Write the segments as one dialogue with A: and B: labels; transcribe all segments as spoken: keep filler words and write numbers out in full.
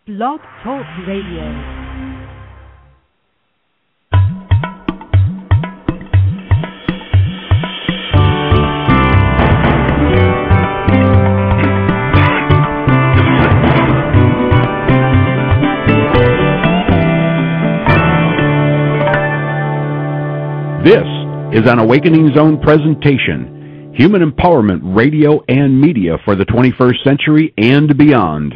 A: Blog Talk Radio.
B: This is an Awakening Zone presentation, Human Empowerment Radio and Media for the twenty-first century and beyond.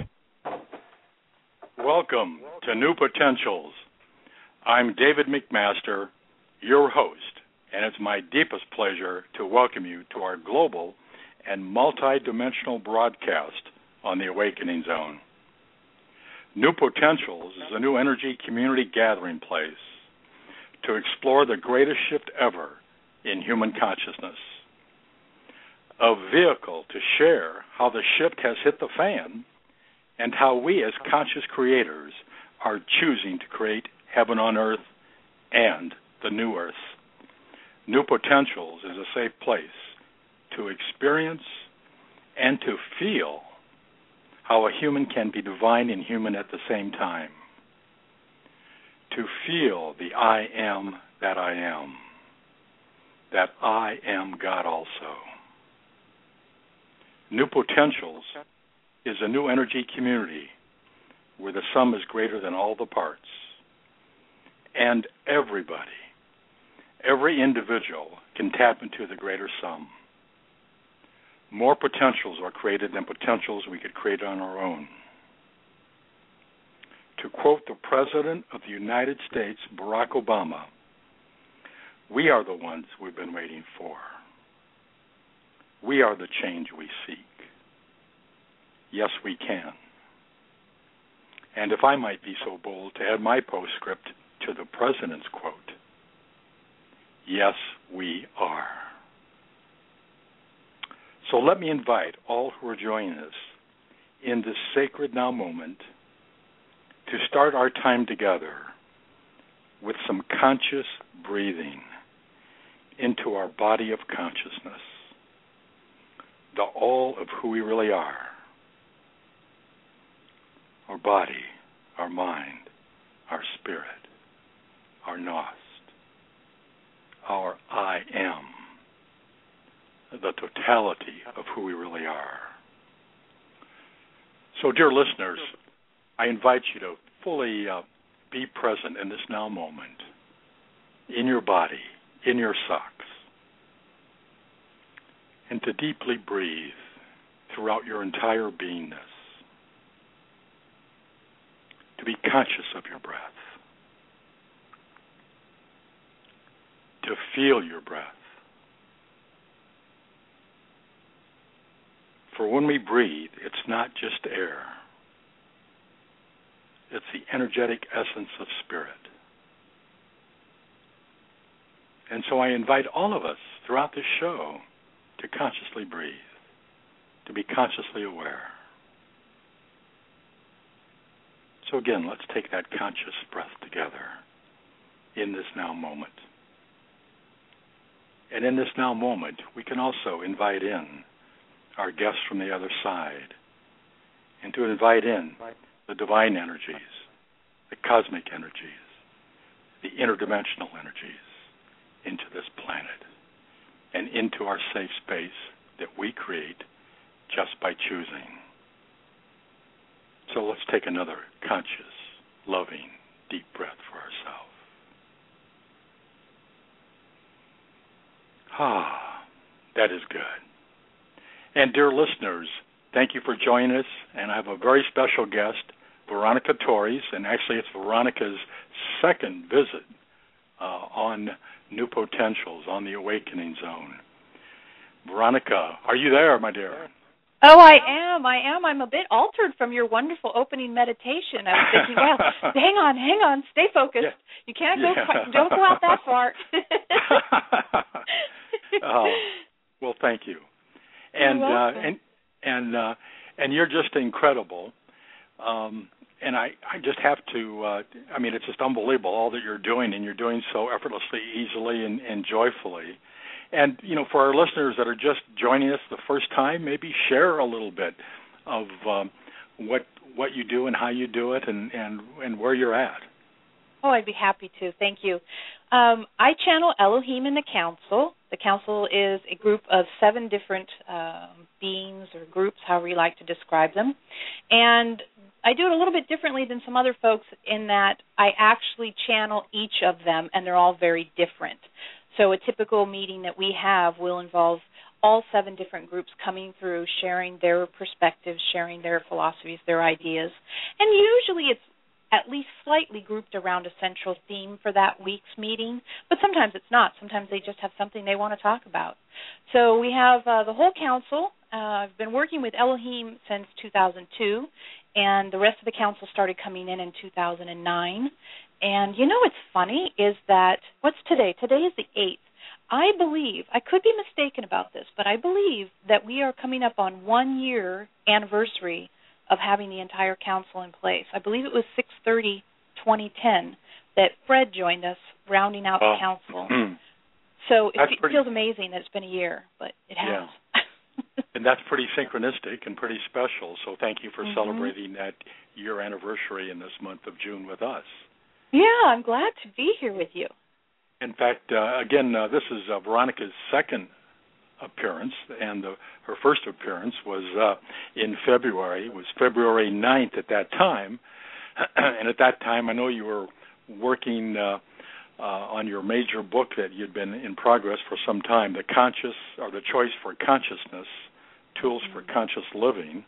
C: Welcome to New Potentials. I'm David McMaster, your host, and it's my deepest pleasure to welcome you to our global and multi-dimensional broadcast on the Awakening Zone. New Potentials is a new energy community gathering place to explore the greatest shift ever in human consciousness. A vehicle to share how the shift has hit the fan and how we as conscious creators are choosing to create heaven on earth and the new earth. New Potentials is a safe place to experience and to feel how a human can be divine and human at the same time. To feel the I am that I am, that I am God also. New Potentials is a new energy community where the sum is greater than all the parts. And everybody, every individual can tap into the greater sum. More potentials are created than potentials we could create on our own. To quote the President of the United States, Barack Obama, we are the ones we've been waiting for. We are the change we seek. Yes, we can. And if I might be so bold to add my postscript to the President's quote, yes, we are. So let me invite all who are joining us in this sacred now moment to start our time together with some conscious breathing into our body of consciousness, the all of who we really are, our body, our mind, our spirit, our Gnost, our I am, the totality of who we really are. So, dear listeners, I invite you to fully uh, be present in this now moment, in your body, in your socks, and to deeply breathe throughout your entire beingness, to be conscious of your breath, to feel your breath. For when we breathe, it's not just air. It's the energetic essence of spirit. And so I invite all of us throughout this show to consciously breathe, to be consciously aware. So again, let's take that conscious breath together in this now moment. And in this now moment, we can also invite in our guests from the other side and to invite in the divine energies, the cosmic energies, the interdimensional energies into this planet and into our safe space that we create just by choosing. So let's take another conscious, loving, deep breath for ourselves. Ah, that is good. And dear listeners, thank you for joining us, and I have a very special guest, Veronica Torres, and actually it's Veronica's second visit uh, on New Potentials, on the Awakening Zone. Veronica, are you there, my dear?
D: Oh, I am. I am. I'm a bit altered from your wonderful opening meditation. I was thinking, well, hang on, hang on, stay focused. Yeah. You can't go, yeah. Don't go out that far.
C: Oh, well, thank you. And uh, and and uh, and you're just incredible. Um, and I, I just have to, uh, I mean, it's just unbelievable all that you're doing, and you're doing so effortlessly, easily, and, and joyfully. And, you know, for our listeners that are just joining us the first time, maybe share a little bit of um, what what you do and how you do it and, and, and where you're at.
D: Oh, I'd be happy to. Thank you. Um, I channel Elohim in the Council. The Council is a group of seven different um, beings or groups, however you like to describe them. And I do it a little bit differently than some other folks in that I actually channel each of them, and they're all very different. So a typical meeting that we have will involve all seven different groups coming through, sharing their perspectives, sharing their philosophies, their ideas. And usually it's at least slightly grouped around a central theme for that week's meeting, but sometimes it's not. Sometimes they just have something they want to talk about. So we have uh, the whole council. Uh, I've been working with Elohim since two thousand two, and the rest of the council started coming in in two thousand nine. And you know what's funny is that, what's today? Today is the eighth. I believe, I could be mistaken about this, but I believe that we are coming up on one year anniversary of having the entire council in place. I believe it was six thirty twenty ten that Fred joined us, rounding out oh. the council. So it f- pretty, feels amazing that it's been a year, but it has.
C: Yeah. And that's pretty synchronistic and pretty special, so thank you for mm-hmm. celebrating that year anniversary in this month of June with us.
D: Yeah, I'm glad to be here with you.
C: In fact, uh, again, uh, this is uh, Veronica's second appearance, and the, her first appearance was uh, in February. It was February ninth at that time, and at that time I know you were working uh, uh, on your major book that you'd been in progress for some time, The Conscious, or The Choice for Consciousness, Tools for Conscious Living.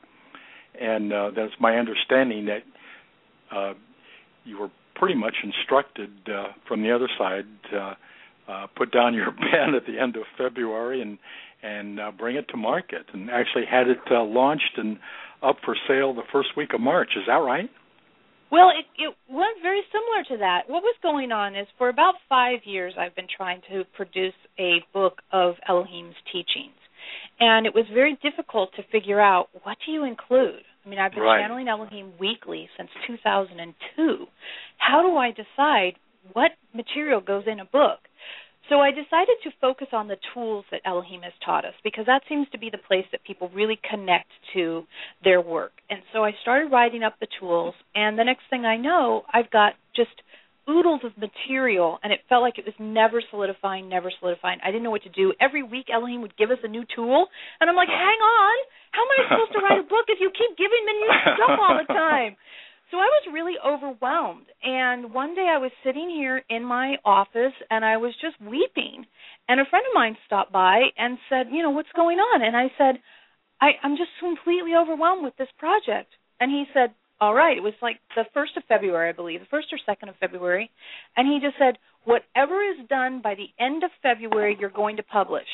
C: And uh, that's my understanding that uh, you were pretty much instructed uh, from the other side uh, Uh, put down your pen at the end of February and and uh, bring it to market, and actually had it uh, launched and up for sale the first week of March. Is that right?
D: Well, it, it was very similar to that. What was going on is for about five years I've been trying to produce a book of Elohim's teachings, and it was very difficult to figure out what do you include. I mean, I've been
C: right.
D: channeling Elohim weekly since two thousand two. How do I decide what material goes in a book? So I decided to focus on the tools that Elohim has taught us, because that seems to be the place that people really connect to their work. And so I started writing up the tools, and the next thing I know, I've got just oodles of material, and it felt like it was never solidifying, never solidifying. I didn't know what to do. Every week Elohim would give us a new tool, and I'm like, hang on, how am I supposed to write a book if you keep giving me new stuff all the time? So I was really overwhelmed, and one day I was sitting here in my office, and I was just weeping, and a friend of mine stopped by and said, you know, what's going on? And I said, I, I'm just completely overwhelmed with this project. And he said, all right, it was like the first of February, I believe, the first or second of February, and he just said, whatever is done by the end of February, you're going to publish.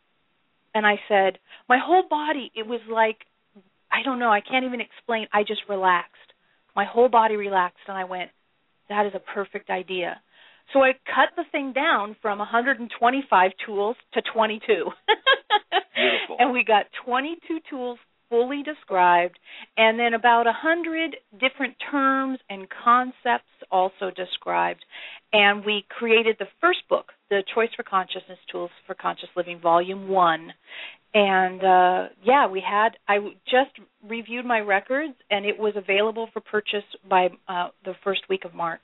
D: And I said, my whole body, it was like, I don't know, I can't even explain, I just relaxed. My whole body relaxed, and I went, that is a perfect idea. So I cut the thing down from one hundred twenty-five tools to twenty-two.
C: Beautiful.
D: And we got twenty-two tools fully described, and then about one hundred different terms and concepts also described. And we created the first book, The Choice for Consciousness, Tools for Conscious Living, Volume one. And, uh, yeah, we had, I just reviewed my records, and it was available for purchase by uh, the first week of March.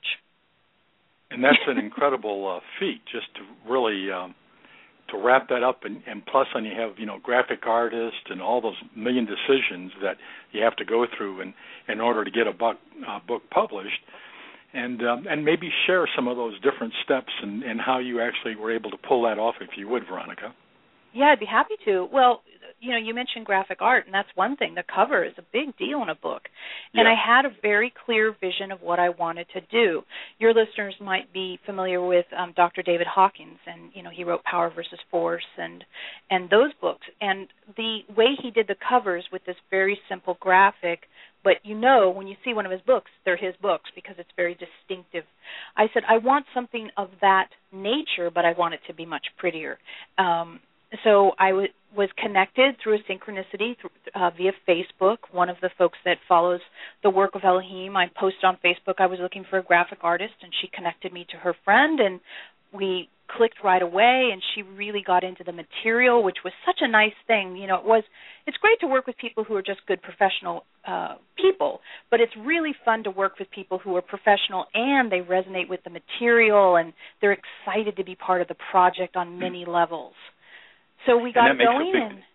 C: And that's an incredible uh, feat, just to really um, to wrap that up. And, and plus, then you have, you know, graphic artists and all those million decisions that you have to go through in, in order to get a book, uh, book published. And um, and maybe share some of those different steps and, and how you actually were able to pull that off, if you would, Veronica.
D: Yeah, I'd be happy to. Well, you know, you mentioned graphic art, and that's one thing. The cover is a big deal in a book. And
C: yeah.
D: I had a very clear vision of what I wanted to do. Your listeners might be familiar with um, Doctor David Hawkins, and, you know, he wrote Power versus Force and, and those books. And the way he did the covers with this very simple graphic, but you know when you see one of his books, they're his books because it's very distinctive. I said, I want something of that nature, but I want it to be much prettier. Um So I w- was connected through a synchronicity th- uh, via Facebook. One of the folks that follows the work of Elohim, I posted on Facebook I was looking for a graphic artist, and she connected me to her friend, and we clicked right away, and she really got into the material, which was such a nice thing. You know, it was. It's great to work with people who are just good professional uh, people, but it's really fun to work with people who are professional and they resonate with the material and they're excited to be part of the project on many levels. So we got going,
C: big,
D: and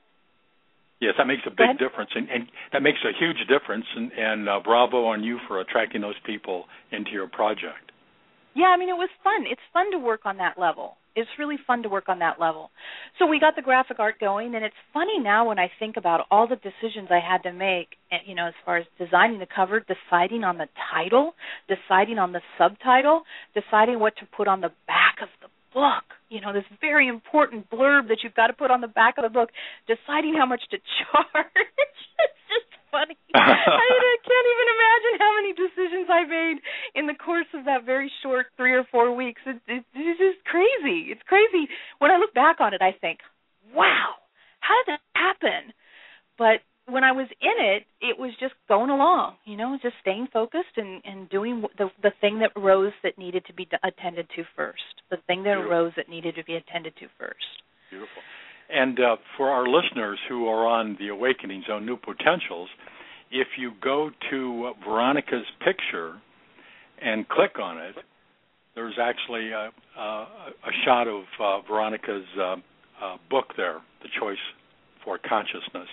C: yes, that makes a big difference, and, and that makes a huge difference. And, and uh, bravo on you for attracting those people into your project.
D: Yeah, I mean, it was fun. It's fun to work on that level. It's really fun to work on that level. So we got the graphic art going, and it's funny now when I think about all the decisions I had to make, you know, as far as designing the cover, deciding on the title, deciding on the subtitle, deciding what to put on the back of the book, you know, this very important blurb that you've got to put on the back of the book, deciding how much to charge. It's just funny. I, mean, I can't even imagine how many decisions I made in the course of that very short three or four weeks. It, it, it's just crazy. It's crazy. When I look back on it, I think, wow, how did that happen? But when I was in it, it was just going along, you know, just staying focused and, and doing the the thing that arose that needed to be attended to first, the thing that
C: Beautiful. arose
D: that needed to be attended to first.
C: Beautiful. And uh, for our listeners who are on the Awakening Zone New Potentials, if you go to uh, Veronica's picture and click on it, there's actually a, a, a shot of uh, Veronica's uh, uh, book there, The Choice for Consciousness,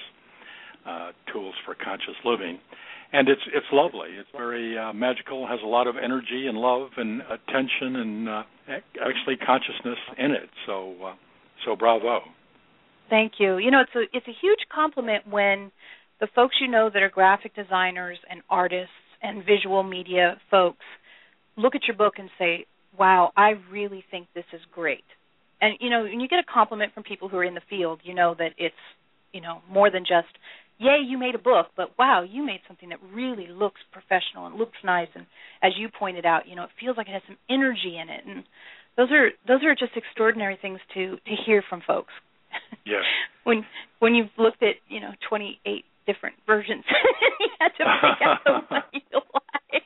C: uh, Tools for Conscious Living. And it's it's lovely. It's very uh, magical, has a lot of energy and love and attention and uh, actually consciousness in it. So, uh, so bravo.
D: Thank you. You know, it's a it's a huge compliment when the folks you know that are graphic designers and artists and visual media folks look at your book and say, wow, I really think this is great. And, you know, when you get a compliment from people who are in the field, you know that it's, you know, more than just, yay, you made a book, but wow, you made something that really looks professional and looks nice. And as you pointed out, you know, it feels like it has some energy in it. And those are those are just extraordinary things to, to hear from folks.
C: Yes.
D: when when you've looked at, you know, twenty-eight different versions, you had to pick out the one you like.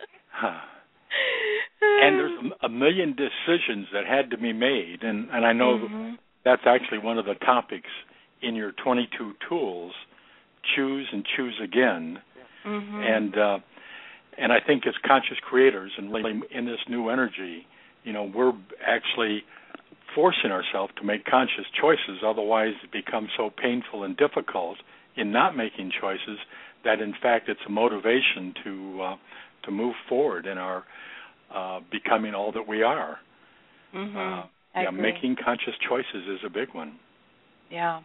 C: And there's a million decisions that had to be made, and, and I know mm-hmm. that's actually one of the topics in your twenty-two tools, choose and choose again.
D: Mm-hmm.
C: And uh, and I think as conscious creators and really in this new energy, you know, we're actually forcing ourselves to make conscious choices. Otherwise, it becomes so painful and difficult in not making choices that, in fact, it's a motivation to uh, to move forward in our uh, becoming all that we are.
D: Mm-hmm.
C: Uh,
D: I
C: yeah,
D: agree.
C: making conscious choices is a big one.
D: Yeah.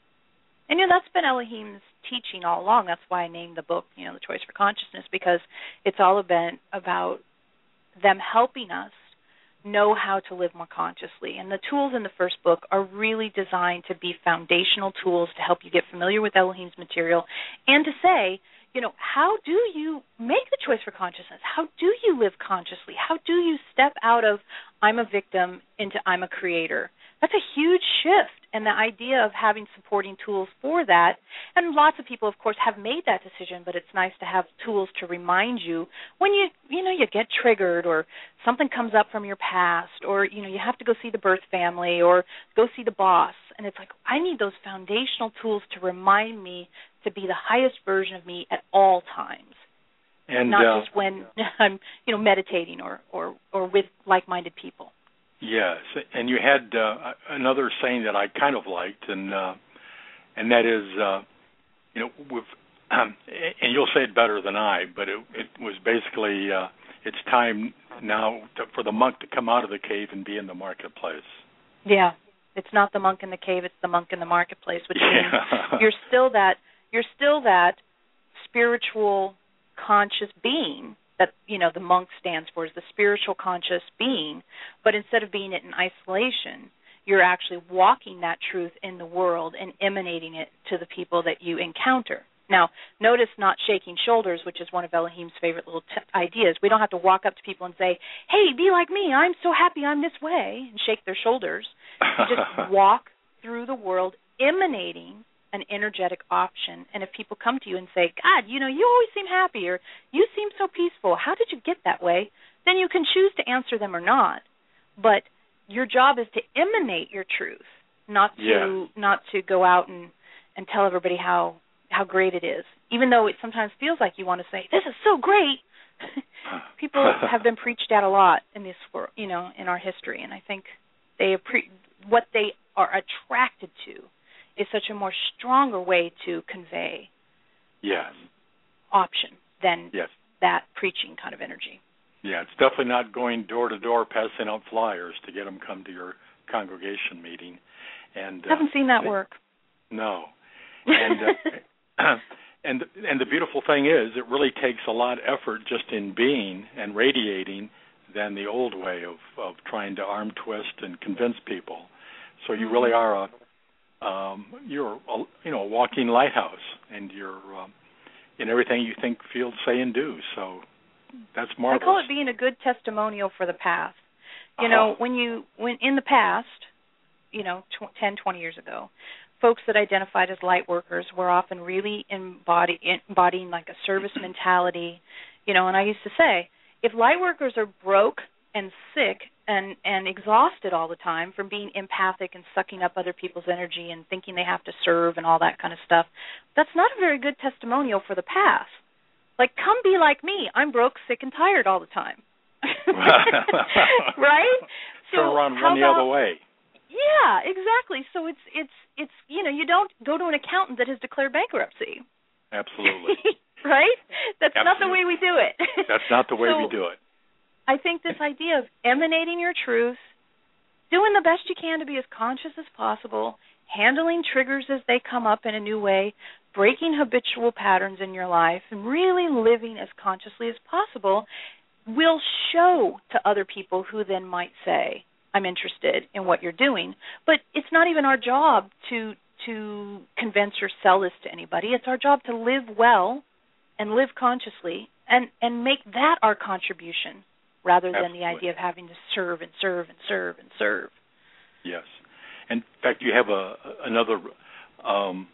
D: And, you know, that's been Elohim's teaching all along. That's why I named the book, you know, The Choice for Consciousness, because it's all been about them helping us know how to live more consciously. And the tools in the first book are really designed to be foundational tools to help you get familiar with Elohim's material and to say, you know, how do you make the choice for consciousness? How do you live consciously? How do you step out of I'm a victim into I'm a creator? That's a huge shift, and the idea of having supporting tools for that, and lots of people, of course, have made that decision, but it's nice to have tools to remind you when you, you know, you get triggered or something comes up from your past, or, you know, you have to go see the birth family or go see the boss, and it's like, I need those foundational tools to remind me to be the highest version of me at all times,
C: and
D: not
C: uh,
D: just when I'm, you know, meditating or, or, or with like-minded people.
C: Yes, and you had uh, another saying that I kind of liked, and uh, and that is, uh, you know, with, um, and you'll say it better than I, but it, it was basically, uh, it's time now to, for the monk to come out of the cave and be in the marketplace.
D: Yeah, it's not the monk in the cave; it's the monk in the marketplace, which
C: yeah.
D: means you're still that you're still that spiritual, conscious being that, you know, the monk stands for, is the spiritual conscious being, but instead of being it in isolation, you're actually walking that truth in the world and emanating it to the people that you encounter. Now, notice not shaking shoulders, which is one of Elohim's favorite little t- ideas. We don't have to walk up to people and say, hey, be like me, I'm so happy I'm this way, and shake their shoulders. You just walk through the world emanating an energetic option. And if people come to you and say, God, you know, you always seem happy, or you seem so peaceful, how did you get that way? Then you can choose to answer them or not. But your job is to emanate your truth, not to
C: yes.
D: not to go out and, and tell everybody how, how great it is. Even though it sometimes feels like you want to say, this is so great. People have been preached at a lot in this world, you know, in our history, and I think they appre- what they are attracted to is such a more stronger way to convey
C: yes.
D: um, option than
C: yes.
D: that preaching kind of energy.
C: Yeah, it's definitely not going door to door passing out flyers to get them come to your congregation meeting. And
D: I haven't
C: uh,
D: seen that work.
C: No, and uh, and and the beautiful thing is, it really takes a lot of effort just in being and radiating than the old way of, of trying to arm twist and convince people. So you really are a um, you're a, you know a walking lighthouse, and you're um, in everything you think, feel, say, and do. So that's marvelous.
D: I call it being a good testimonial for the past. You know,
C: uh-huh.
D: when you when in the past, you know, tw- ten, twenty years ago, folks that identified as light workers were often really embody, embodying like a service mentality. You know, and I used to say, if light workers are broke and sick and, and exhausted all the time from being empathic and sucking up other people's energy and thinking they have to serve and all that kind of stuff, that's not a very good testimonial for the past. Like, come be like me. I'm broke, sick, and tired all the time. Right?
C: So Turn around, run the
D: about,
C: other way.
D: Yeah, exactly. So it's it's it's you know, you don't go to an accountant that has declared bankruptcy.
C: Absolutely.
D: Right? That's
C: Absolutely.
D: not the way we do it.
C: That's not the way
D: so,
C: we do it.
D: I think this idea of emanating your truth, doing the best you can to be as conscious as possible, handling triggers as they come up in a new way, breaking habitual patterns in your life, and really living as consciously as possible will show to other people who then might say, I'm interested in what you're doing. But it's not even our job to to convince or sell this to anybody. It's our job to live well and live consciously and, and make that our contribution rather than
C: Absolutely.
D: the idea of having to serve and serve and serve and serve.
C: Yes. In fact, you have a another um,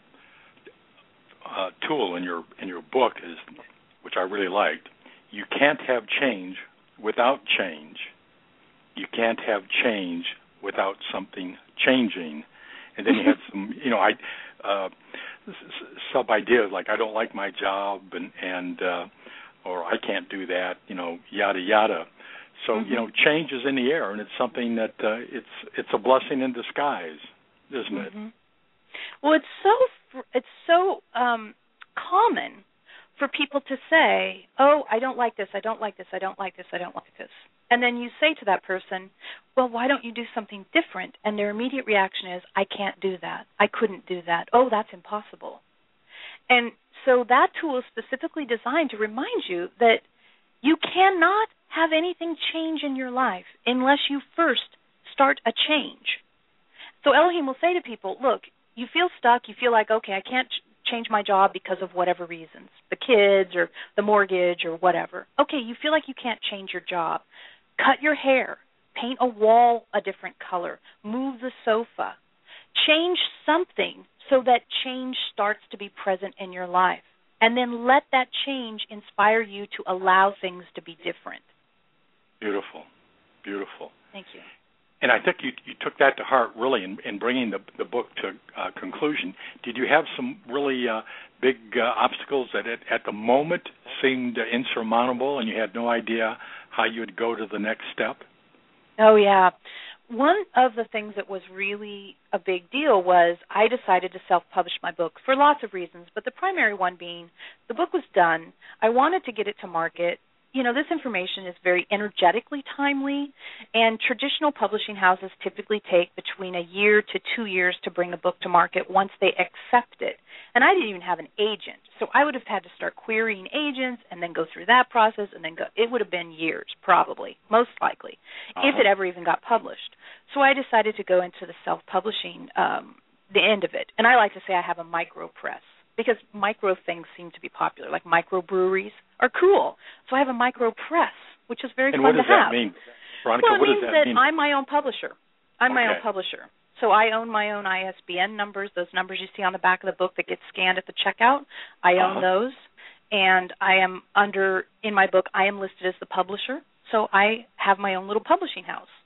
C: uh, tool in your in your book, is which I really liked. You can't have change without change. You can't have change without something changing. And then you had some, you know, I uh, sub ideas like I don't like my job, and and uh, or I can't do that, you know, yada yada. So
D: mm-hmm.
C: you know, change is in the air, and it's something that uh, it's it's a blessing in disguise, isn't
D: mm-hmm.
C: it?
D: Well, it's so it's so um, common for people to say, "Oh, I don't like this. I don't like this. I don't like this. I don't like this." And then you say to that person, well, why don't you do something different? And their immediate reaction is, I can't do that. I couldn't do that. Oh, that's impossible. And so that tool is specifically designed to remind you that you cannot have anything change in your life unless you first start a change. So Elohim will say to people, look, you feel stuck. You feel like, okay, I can't ch- change my job because of whatever reasons, the kids or the mortgage or whatever. Okay, you feel like you can't change your job. Cut your hair, paint a wall a different color, move the sofa, change something so that change starts to be present in your life. And then let that change inspire you to allow things to be different.
C: Beautiful, beautiful.
D: Thank you.
C: And I think you you took that to heart really in, in bringing the the book to uh, conclusion. Did you have some really uh, big uh, obstacles that at, at the moment seemed uh, insurmountable, and you had no idea how you would go to the next step?
D: Oh, yeah. One of the things that was really a big deal was I decided to self-publish my book for lots of reasons, but the primary one being the book was done. I wanted to get it to market. You know, this information is very energetically timely, and traditional publishing houses typically take between a year to two years to bring a book to market once they accept it. And I didn't even have an agent, so I would have had to start querying agents and then go through that process, and then go. It would have been years, probably, most likely, uh-huh. if it ever even got published. So I decided to go into the self-publishing, um, the end of it. And I like to say I have a micro press, because micro things seem to be popular, like microbreweries are cool. So I have a micro press, which is very
C: and
D: fun to have.
C: And what does that mean, Veronica?
D: Well, it
C: what
D: means
C: does that,
D: that
C: mean?
D: I'm my own publisher. I'm
C: okay.
D: my own publisher. So I own my own I S B N numbers, those numbers you see on the back of the book that get scanned at the checkout. I own
C: uh-huh.
D: those. And I am under, in my book, I am listed as the publisher. So I have my own little publishing house.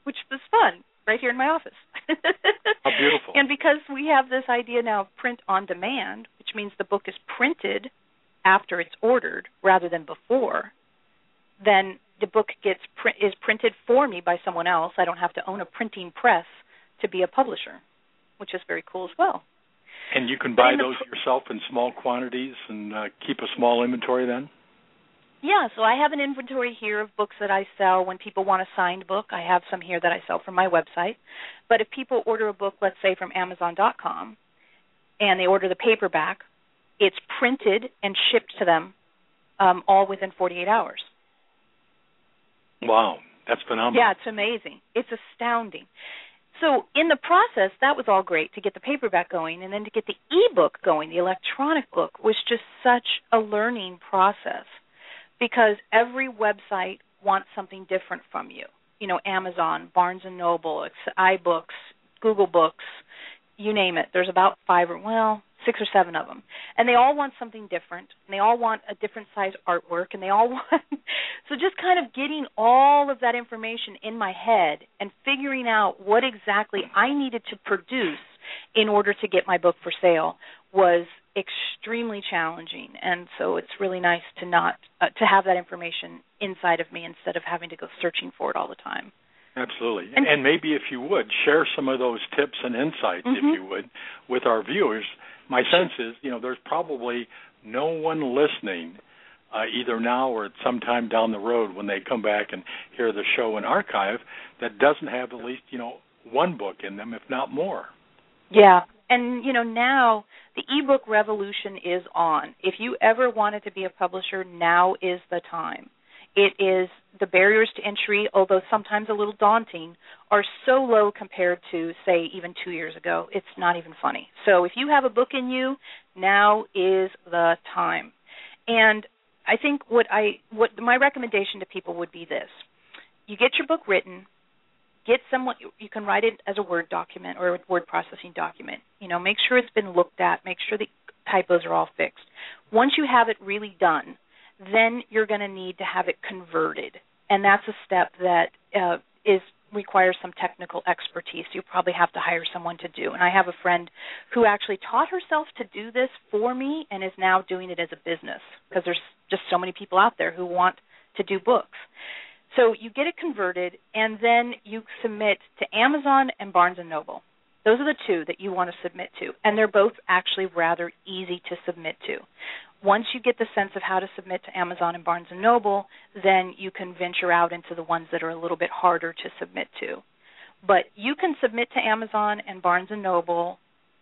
D: which was fun, right here in my office.
C: How beautiful.
D: And because we have this idea now of print on demand, which means the book is printed after it's ordered rather than before, then the book gets print, is printed for me by someone else. I don't have to own a printing press to be a publisher, which is very cool as well.
C: And you can buy those pr- yourself in small quantities and uh, keep a small inventory then?
D: Yeah, so I have an inventory here of books that I sell when people want a signed book. I have some here that I sell from my website. But if people order a book, let's say from Amazon dot com, and they order the paperback, it's printed and shipped to them um, all within forty-eight hours.
C: Wow, that's phenomenal.
D: Yeah, it's amazing. It's astounding. So in the process, that was all great to get the paperback going, and then to get the e-book going, the electronic book, was just such a learning process because every website wants something different from you. You know, Amazon, Barnes and Noble, iBooks, Google Books, you name it. There's about five or, well, six or seven of them. And they all want something different, and they all want a different size artwork, and they all want – so just kind of getting all of that information in my head and figuring out what exactly I needed to produce in order to get my book for sale was extremely challenging. And so it's really nice to not uh, to have that information inside of me instead of having to go searching for it all the time.
C: Absolutely. And, and maybe if you would, share some of those tips and insights, mm-hmm. if you would, with our viewers. My sense is, you know, there's probably no one listening uh, either now or at some time down the road when they come back and hear the show in archive that doesn't have at least, you know, one book in them, if not more.
D: Yeah. And, you know, now the ebook revolution is on. If you ever wanted to be a publisher, now is the time. It is the barriers to entry, although sometimes a little daunting, are so low compared to, say, even two years ago. It's not even funny. So if you have a book in you, now is the time. And I think what I what my recommendation to people would be this. You get your book written, get someone, you can write it as a Word document or a word processing document. You know, make sure it's been looked at, make sure the typos are all fixed. Once you have it really done, then you're going to need to have it converted. And that's a step that uh, is requires some technical expertise. You probably have to hire someone to do. And I have a friend who actually taught herself to do this for me and is now doing it as a business because there's just so many people out there who want to do books. So you get it converted, and then you submit to Amazon and Barnes and Noble. Those are the two that you want to submit to, and they're both actually rather easy to submit to. Once you get the sense of how to submit to Amazon and Barnes and Noble, then you can venture out into the ones that are a little bit harder to submit to. But you can submit to Amazon and Barnes and Noble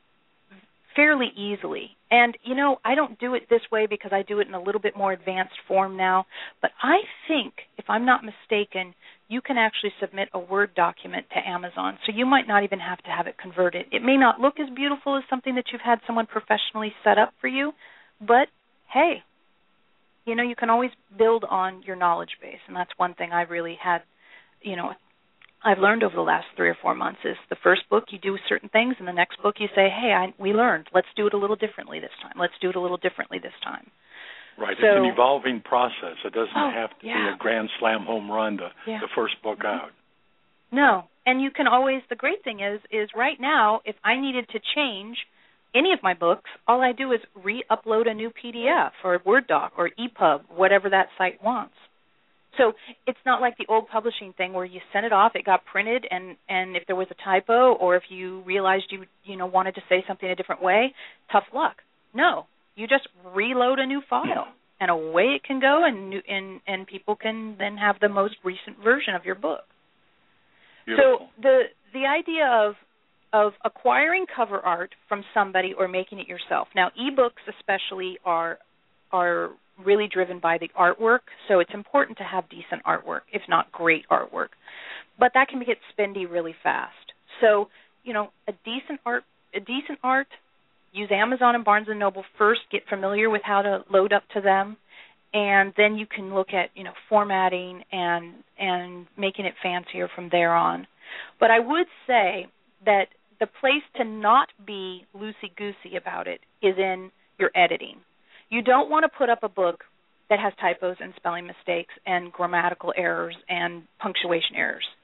D: fairly easily. And, you know, I don't do it this way because I do it in a little bit more advanced form now, but I think, if I'm not mistaken, you can actually submit a Word document to Amazon, so you might not even have to have it converted. It may not look as beautiful as something that you've had someone professionally set up for you, but, hey, you know, you can always build on your knowledge base, and that's one thing I really had, you know, I've learned over the last three or four months is the first book you do certain things, and the next book you say, hey, I, we learned. Let's do it a little differently this time. Let's do it a little differently this time.
C: Right.
D: So,
C: it's an evolving process. It doesn't
D: oh,
C: have to
D: yeah.
C: be a grand slam home run to
D: yeah.
C: the first book
D: mm-hmm.
C: out.
D: No. And you can always, the great thing is, is right now, if I needed to change any of my books, all I do is re-upload a new P D F or a Word doc or E P U B, whatever that site wants. So it's not like the old publishing thing where you sent it off, it got printed, and, and if there was a typo or if you realized you you know wanted to say something a different way, tough luck. No, you just reload a new file, and away it can go, and new, and, and people can then have the most recent version of your book.
C: Beautiful.
D: So the the idea of of acquiring cover art from somebody or making it yourself. Now, ebooks especially are are really driven by the artwork, so it's important to have decent artwork, if not great artwork. But that can get spendy really fast. So, you know, a decent art, a decent art, use Amazon and Barnes and Noble first, get familiar with how to load up to them, and then you can look at, you know, formatting and and making it fancier from there on. But I would say that the place to not be loosey-goosey about it is in your editing. You don't want to put up a book that has typos and spelling mistakes and grammatical errors and punctuation errors.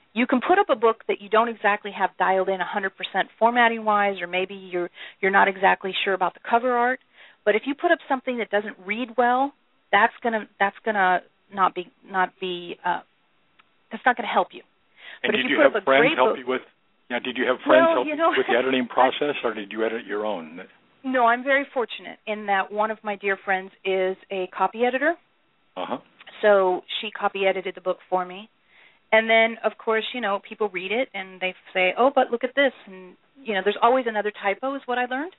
D: You can put up a book that you don't exactly have dialed in one hundred percent formatting-wise, or maybe you're you're not exactly sure about the cover art. But if you put up something that doesn't read well, that's gonna that's gonna not be not be uh, that's not gonna help you.
C: And
D: but
C: did
D: if you,
C: you
D: put
C: have
D: up a
C: friends
D: great
C: help
D: book,
C: you with? Now, did you have friends
D: well,
C: help
D: you know,
C: you with the editing process, or did you edit your own?
D: No, I'm very fortunate in that one of my dear friends is a copy editor.
C: Uh-huh.
D: So she copy edited the book for me. And then, of course, you know, people read it and they say, oh, but look at this. And, you know, there's always another typo is what I learned.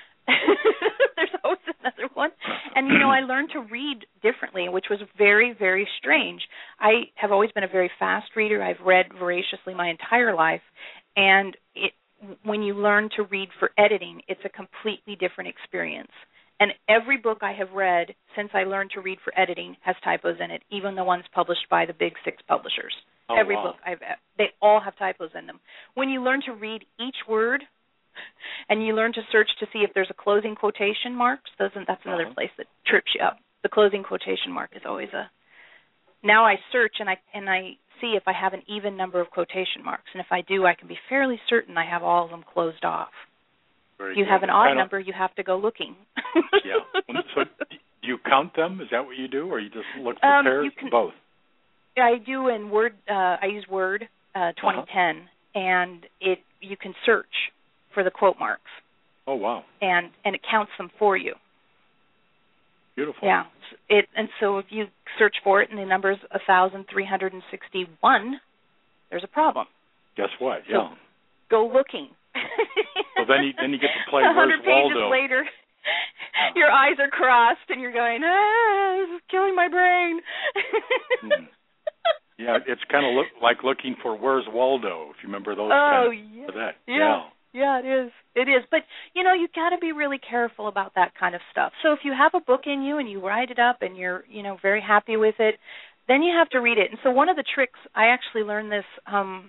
D: There's always another one. And, you know, I learned to read differently, which was very, very strange. I have always been a very fast reader. I've read voraciously my entire life. And it, when you learn to read for editing, it's a completely different experience. And every book I have read since I learned to read for editing has typos in it, even the ones published by the big six publishers.
C: Oh,
D: every
C: wow.
D: book I've they all have typos in them. When you learn to read each word and you learn to search to see if there's a closing quotation marks, those, that's another
C: uh-huh.
D: place that trips you up. The closing quotation mark is always a... Now I search and I and I see if I have an even number of quotation marks. And if I do, I can be fairly certain I have all of them closed off.
C: Very
D: if you
C: good.
D: have an odd
C: Kinda,
D: number, you have to go looking.
C: Yeah. So do you count them? Is that what you do, or you just look for
D: um,
C: pairs?
D: Can,
C: both?
D: I do in Word. Uh, I use Word uh, twenty ten, uh-huh. and it you can search for the quote marks.
C: Oh, wow.
D: And and it counts them for you.
C: Beautiful.
D: Yeah. It and so if you search for it and the number is one thousand three hundred sixty-one, there's a problem.
C: Guess what?
D: So
C: yeah.
D: Go looking.
C: Well, then you then you get to play
D: A hundred
C: Where's
D: pages
C: Waldo?
D: later, your eyes are crossed and you're going, ah, this is killing my brain.
C: hmm. Yeah, it's kind of look, like looking for Where's Waldo, if you remember those.
D: Oh,
C: kind of,
D: yeah.
C: that.
D: yeah.
C: Yeah.
D: Yeah, it is. It is. But, you know, you got to be really careful about that kind of stuff. So if you have a book in you and you write it up and you're, you know, very happy with it, then you have to read it. And so one of the tricks, I actually learned this um,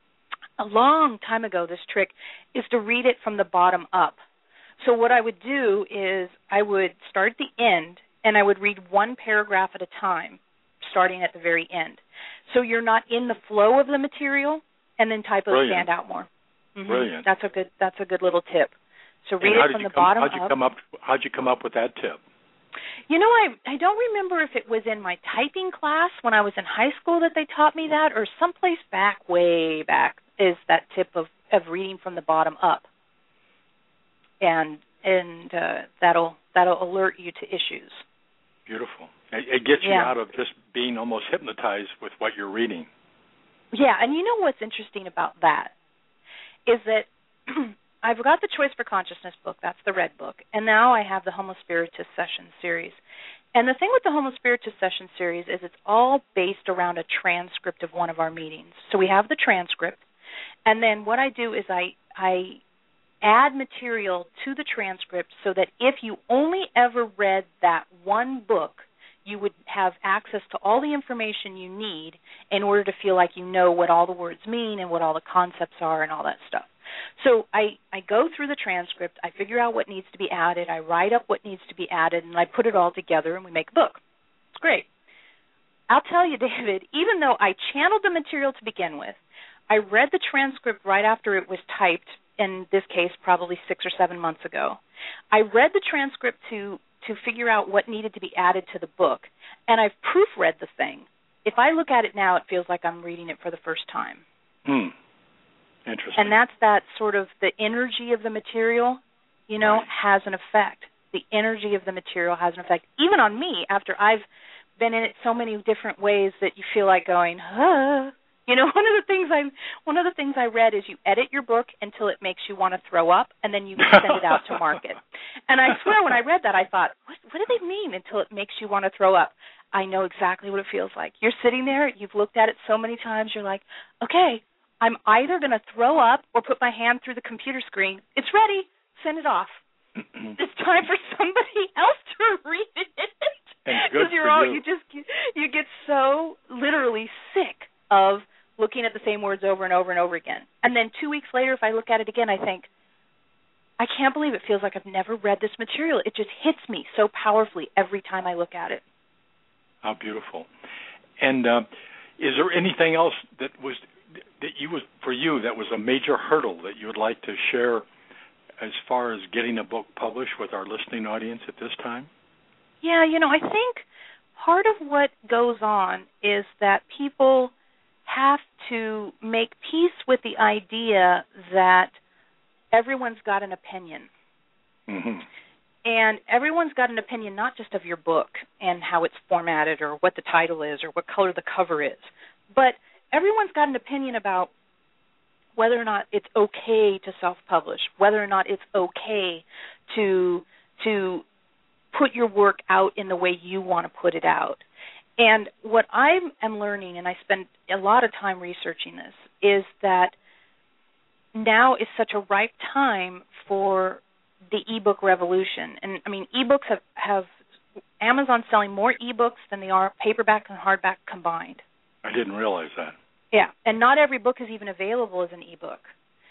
D: a long time ago, this trick, is to read it from the bottom up. So what I would do is I would start at the end and I would read one paragraph at a time, starting at the very end. So you're not in the flow of the material, and then typos
C: Brilliant.
D: stand out more. Mm-hmm.
C: Brilliant.
D: That's a good. That's a good little tip. So read
C: and
D: it from the
C: come,
D: bottom
C: how'd you
D: up.
C: Come up. How'd you come up with that tip?
D: You know, I I don't remember if it was in my typing class when I was in high school that they taught me that, or someplace back, way back, is that tip of, of reading from the bottom up, and and uh, that'll that'll alert you to issues.
C: Beautiful. It, it gets you
D: yeah.
C: out of just being almost hypnotized with what you're reading.
D: Yeah, and you know what's interesting about that is that I've got the Choice for Consciousness book, that's the red book, and now I have the Homo Spiritus Session series. And the thing with the Homo Spiritus Session series is it's all based around a transcript of one of our meetings. So we have the transcript, and then what I do is I I add material to the transcript so that if you only ever read that one book, you would have access to all the information you need in order to feel like you know what all the words mean and what all the concepts are and all that stuff. So I, I go through the transcript, I figure out what needs to be added, I write up what needs to be added, and I put it all together and we make a book. It's great. I'll tell you, David, even though I channeled the material to begin with, I read the transcript right after it was typed, in this case probably six or seven months ago. I read the transcript to to figure out what needed to be added to the book, and I've proofread the thing. If I look at it now, it feels like I'm reading it for the first time.
C: Hmm. Interesting.
D: And that's that sort of the energy of the material, you know,
C: right.
D: has an effect. The energy of the material has an effect, even on me, after I've been in it so many different ways that you feel like going, huh. You know, one of the things I one of the things I read is you edit your book until it makes you want to throw up, and then you send it out to market. And I swear, when I read that, I thought, what, what do they mean until it makes you want to throw up? I know exactly what it feels like. You're sitting there, you've looked at it so many times, you're like, okay, I'm either going to throw up or put my hand through the computer screen. It's ready. Send it off. It's time for somebody else to read it.
C: Because
D: you're all, you. you just you get so literally sick of looking at the same words over and over and over again. And then two weeks later, if I look at it again, I think, I can't believe it feels like I've never read this material. It just hits me so powerfully every time I look at it.
C: How beautiful. And uh, is there anything else that was that you was for you that was a major hurdle that you would like to share as far as getting a book published with our listening audience at this time?
D: Yeah, you know, I think part of what goes on is that people have to make peace with the idea that everyone's got an opinion.
C: Mm-hmm.
D: And everyone's got an opinion not just of your book and how it's formatted or what the title is or what color the cover is, but everyone's got an opinion about whether or not it's okay to self-publish, whether or not it's okay to to put your work out in the way you want to put it out. And what I am learning, and I spend a lot of time researching this, is that now is such a ripe time for the ebook revolution. And I mean, ebooks have, have Amazon selling more ebooks than they are paperback and hardback combined.
C: I didn't realize that.
D: Yeah, and not every book is even available as an ebook.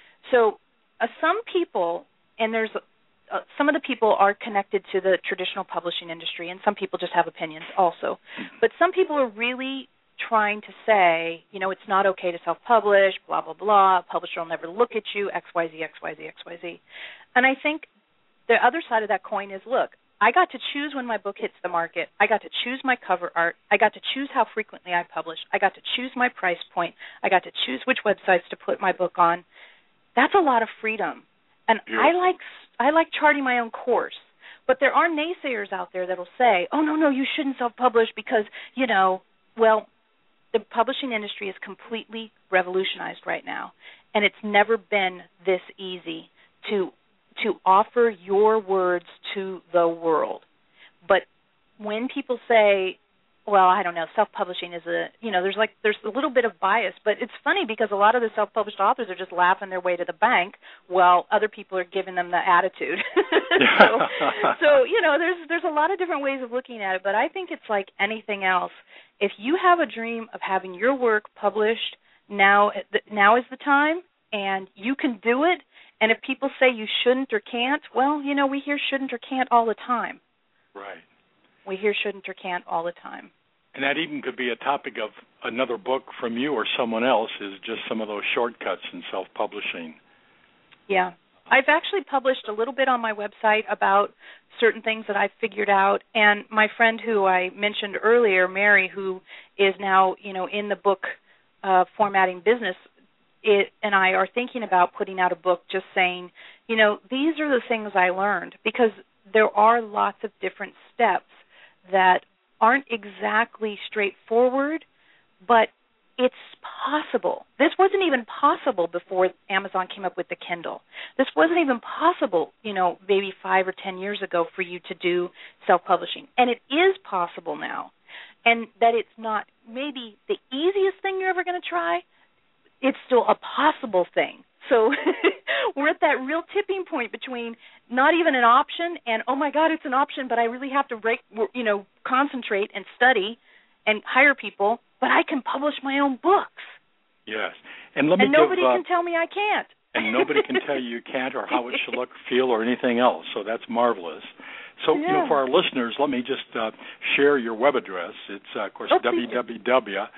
D: So uh, some people, and there's uh, some of the people are connected to the traditional publishing industry, and some people just have opinions also. But some people are really trying to say, you know, it's not okay to self-publish, blah, blah, blah, a publisher will never look at you, X Y Z, X Y Z, X Y Z. And I think the other side of that coin is, look, I got to choose when my book hits the market. I got to choose my cover art. I got to choose how frequently I publish. I got to choose my price point. I got to choose which websites to put my book on. That's a lot of freedom. And
C: yeah.
D: I like I like charting my own course. But there are naysayers out there that will say, oh, no, no, you shouldn't self-publish because, you know, well, the publishing industry is completely revolutionized right now. And it's never been this easy to to offer your words to the world. But when people say, well, I don't know, self-publishing is a, you know, there's like, there's a little bit of bias, but it's funny because a lot of the self-published authors are just laughing their way to the bank while other people are giving them the attitude. so, so, you know, there's there's a lot of different ways of looking at it, but I think it's like anything else. If you have a dream of having your work published, now now is the time, and you can do it. And if people say you shouldn't or can't, well, you know, we hear shouldn't or can't all the time.
C: Right.
D: We hear shouldn't or can't all the time.
C: And that even could be a topic of another book from you or someone else, is just some of those shortcuts in self-publishing.
D: Yeah. I've actually published a little bit on my website about certain things that I've figured out. And my friend who I mentioned earlier, Mary, who is now, you know, in the book uh, formatting business, It, and I are thinking about putting out a book just saying, you know, these are the things I learned, because there are lots of different steps that aren't exactly straightforward, but it's possible. This wasn't even possible before Amazon came up with the Kindle. This wasn't even possible, you know, maybe five or ten years ago for you to do self-publishing. And it is possible now. And that it's not maybe the easiest thing you're ever going to try, it's still a possible thing. So we're at that real tipping point between not even an option and, oh, my God, it's an option, but I really have to, break, you know, concentrate and study and hire people, but I can publish my own books.
C: Yes. And let me
D: and nobody
C: give, uh,
D: can tell me I can't.
C: And nobody can tell you you can't or how it should look, feel, or anything else. So that's marvelous. So,
D: yeah.
C: you know, for our listeners, let me just uh, share your web address. It's, uh, of course,
D: oh,
C: w w w dot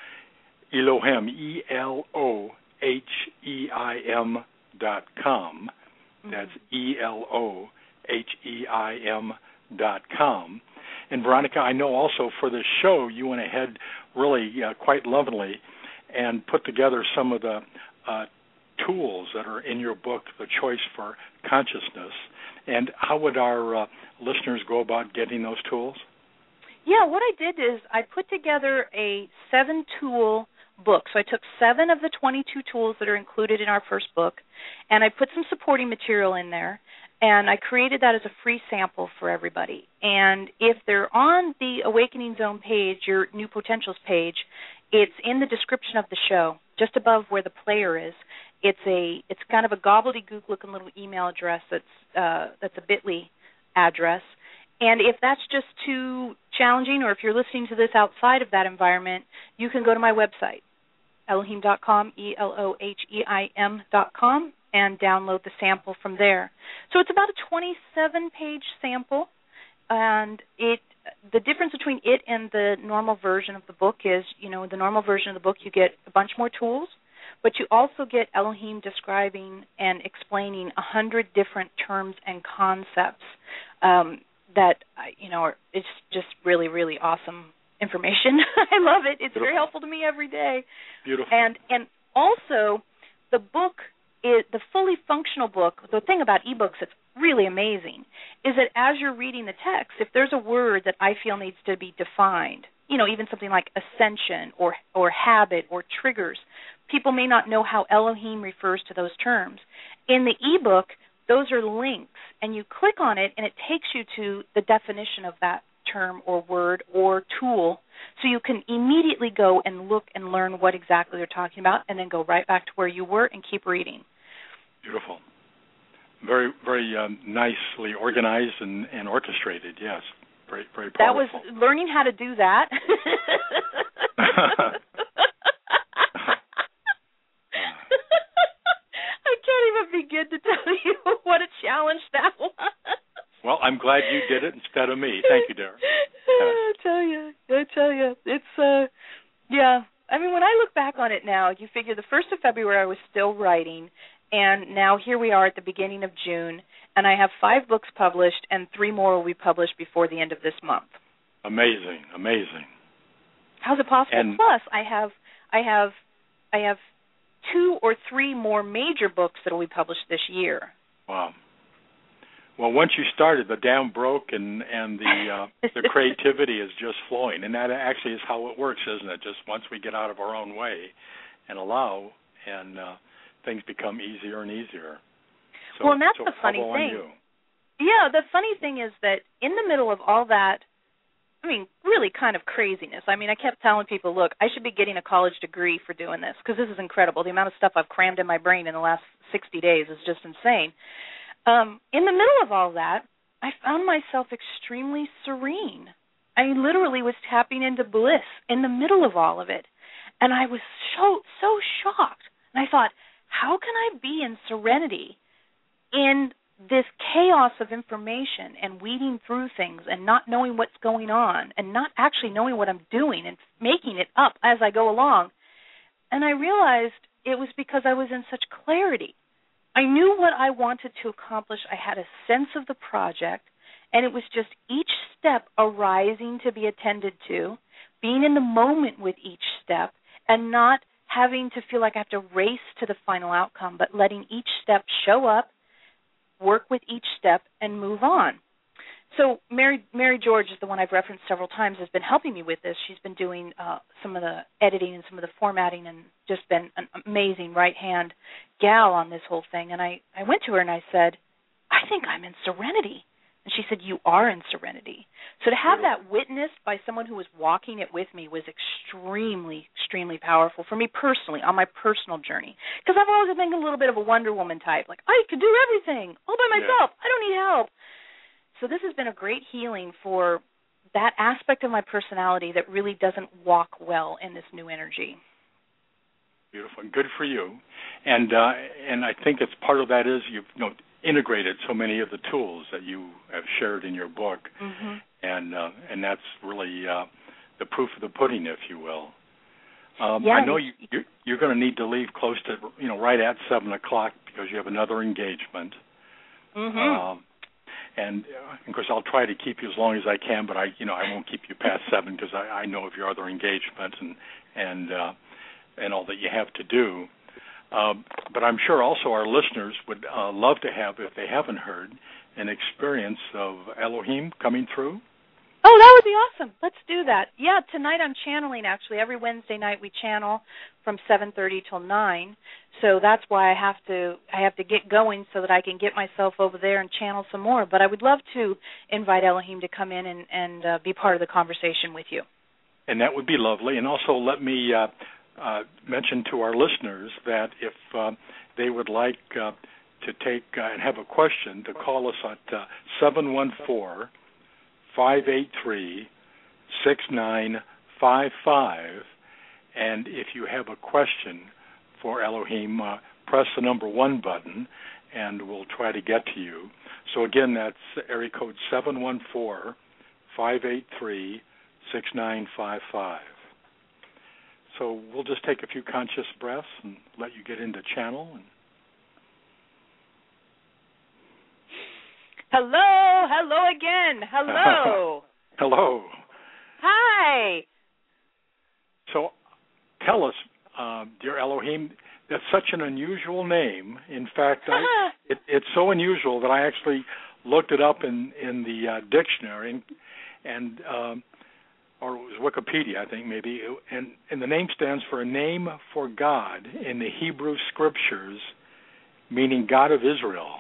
C: Elohim, E L O H E I M dot com. That's E L O H E I M dot com. And, Veronica, I know also for this show you went ahead really uh, quite lovingly and put together some of the uh, tools that are in your book, The Choice for Consciousness. And how would our uh, listeners go about getting those tools?
D: Yeah, what I did is I put together a seven-tool book. So I took seven of the twenty-two tools that are included in our first book, and I put some supporting material in there, and I created that as a free sample for everybody. And if they're on the Awakening Zone page, your New Potentials page, it's in the description of the show, just above where the player is. It's a it's kind of a gobbledygook-looking little email address that's uh, that's a bit dot l y address. And if that's just too challenging, or if you're listening to this outside of that environment, you can go to my website, Elohim dot com, E L O H E I M dot com, and download the sample from there. So it's about a twenty-seven page sample, and it the difference between it and the normal version of the book is, you know, the normal version of the book you get a bunch more tools, but you also get Elohim describing and explaining a hundred different terms and concepts um, that, you know, are, it's just really, really awesome information. I love it. It's Beautiful. Very helpful to me every day.
C: Beautiful.
D: And and also, the book is the fully functional book. The thing about ebooks that's really amazing is that as you're reading the text, if there's a word that I feel needs to be defined, you know, even something like ascension or or habit or triggers, people may not know how Elohim refers to those terms. In the ebook, those are links, and you click on it, and it takes you to the definition of that term or word or tool, so you can immediately go and look and learn what exactly they're talking about, and then go right back to where you were and keep reading. Beautiful.
C: Very, very um, nicely organized and, and orchestrated, yes. Very, very powerful.
D: That was learning how to do that. I can't even begin to tell you what a challenge that was.
C: Well, I'm glad you did it instead of me. Thank you, Dara.
D: I tell you, I tell you, it's uh, yeah. I mean, when I look back on it now, you figure the first of February I was still writing, and now here we are at the beginning of June, and I have five books published, and three more will be published before the end of this month.
C: Amazing, amazing.
D: How's it possible?
C: And
D: Plus, I have, I have, I have two or three more major books that will be published this year.
C: Wow. Well, once you started, the dam broke, and and the uh, the creativity is just flowing, and that actually is how it works, isn't it? Just once we get out of our own way and allow, and uh, things become easier and easier. So,
D: well, and that's
C: so
D: the funny
C: bravo
D: thing.
C: On you.
D: Yeah, the funny thing is that in the middle of all that, I mean, really kind of craziness. I mean, I kept telling people, look, I should be getting a college degree for doing this, because this is incredible. The amount of stuff I've crammed in my brain in the last sixty days is just insane. Um, in the middle of all that, I found myself extremely serene. I literally was tapping into bliss in the middle of all of it. And I was so, so shocked. And I thought, how can I be in serenity in this chaos of information and weeding through things and not knowing what's going on and not actually knowing what I'm doing and making it up as I go along? And I realized it was because I was in such clarity. I knew what I wanted to accomplish. I had a sense of the project, and it was just each step arising to be attended to, being in the moment with each step, and not having to feel like I have to race to the final outcome, but letting each step show up, work with each step, and move on. So Mary Mary George is the one I've referenced several times, has been helping me with this. She's been doing uh, some of the editing and some of the formatting, and just been an amazing right-hand gal on this whole thing. And I, I went to her and I said, I think I'm in serenity. And she said, you are in serenity. So to have that witnessed by someone who was walking it with me was extremely, extremely powerful for me personally, on my personal journey. Because I've always been a little bit of a Wonder Woman type, like, I could do everything all by myself. Yeah. I don't need help. So this has been a great healing for that aspect of my personality that really doesn't walk well in this new energy.
C: Beautiful. Good for you. And uh, and I think it's part of that is you've you know, integrated so many of the tools that you have shared in your book.
D: Mm-hmm.
C: And uh, and that's really uh, the proof of the pudding, if you will. Um,
D: yeah,
C: I know you, you're, you're going to need to leave close to, you know, right at seven o'clock because you have another engagement.
D: Mm-hmm.
C: Um, And, uh, of course, I'll try to keep you as long as I can, but I, you know, I won't keep you past seven because I, I know of your other engagements and and uh, and all that you have to do. Um, but I'm sure also our listeners would uh, love to have, if they haven't heard, an experience of Elohim coming through.
D: Oh, that would be awesome. Let's do that. Yeah, tonight I'm channeling, actually. Every Wednesday night we channel from seven thirty till nine. So that's why I have to I have to get going so that I can get myself over there and channel some more. But I would love to invite Elohim to come in and, and uh, be part of the conversation with you.
C: And that would be lovely. And also let me uh, uh, mention to our listeners that if uh, they would like uh, to take uh, and have a question, to call us at uh, seven one four, five eight three, six nine five five. And if you have a question for Elohim, uh, press the number one button, and we'll try to get to you. So, again, that's area code seven one four, five eight three, six nine five five. so we'll just take a few conscious breaths and let you get into channel. And
D: hello, hello again. Hello.
C: Hello.
D: Hi.
C: So tell us, uh, dear Elohim, that's such an unusual name. In fact, I, it, it's so unusual that I actually looked it up in, in the uh, dictionary, and, and um, or it was Wikipedia, I think, maybe, and, and the name stands for a name for God in the Hebrew Scriptures, meaning God of Israel.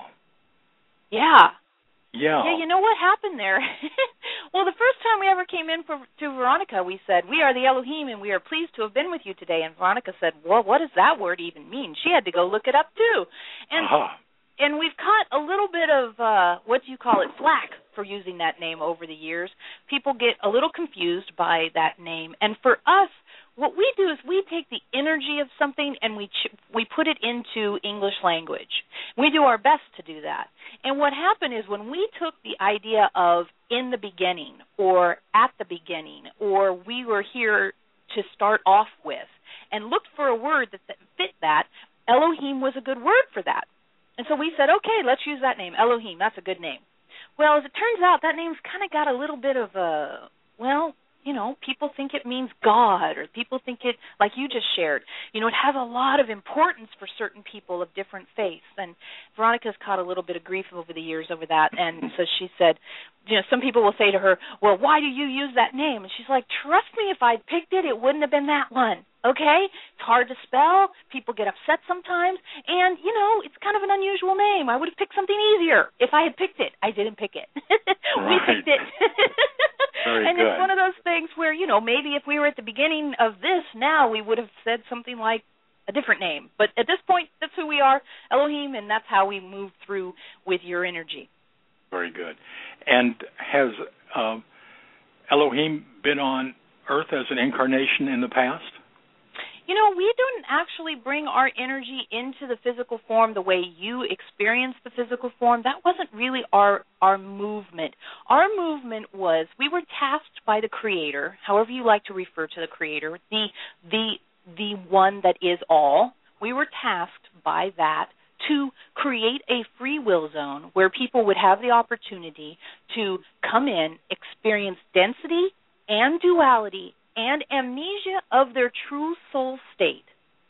D: Yeah.
C: Yeah.
D: Yeah, you know what happened there? Well, the first time we ever came in for, to Veronica, we said, we are the Elohim, and we are pleased to have been with you today. And Veronica said, well, what does that word even mean? She had to go look it up, too. And
C: uh-huh.
D: and we've caught a little bit of, uh, what do you call it, flack for using that name over the years. People get a little confused by that name. And for us, what we do is we take the energy of something and we ch- we put it into English language. We do our best to do that. And what happened is when we took the idea of in the beginning or at the beginning or we were here to start off with and looked for a word that, that fit that, Elohim was a good word for that. And so we said, okay, let's use that name, Elohim. That's a good name. Well, as it turns out, that name's kind of got a little bit of a, well, you know, people think it means God, or people think it, like you just shared, you know, it has a lot of importance for certain people of different faiths. And Veronica's caught a little bit of grief over the years over that. And so she said, you know, some people will say to her, well, why do you use that name? And she's like, trust me, if I'd picked it, it wouldn't have been that one. Okay? It's hard to spell. People get upset sometimes. And, you know, it's kind of an unusual name. I would have picked something easier if I had picked it. I didn't pick it. We
C: Right.
D: picked it.
C: Very
D: and
C: good.
D: it's one of those things where, you know, maybe if we were at the beginning of this now, we would have said something like a different name. But at this point, that's who we are, Elohim, and that's how we move through with your energy. Very
C: good. And has um, Elohim been on Earth as an incarnation in the past?
D: You know, we don't actually bring our energy into the physical form the way you experience the physical form. That wasn't really our our movement. Our movement was we were tasked by the Creator, however you like to refer to the Creator, the the the one that is all. We were tasked by that to create a free will zone where people would have the opportunity to come in, experience density and duality and amnesia of their true soul state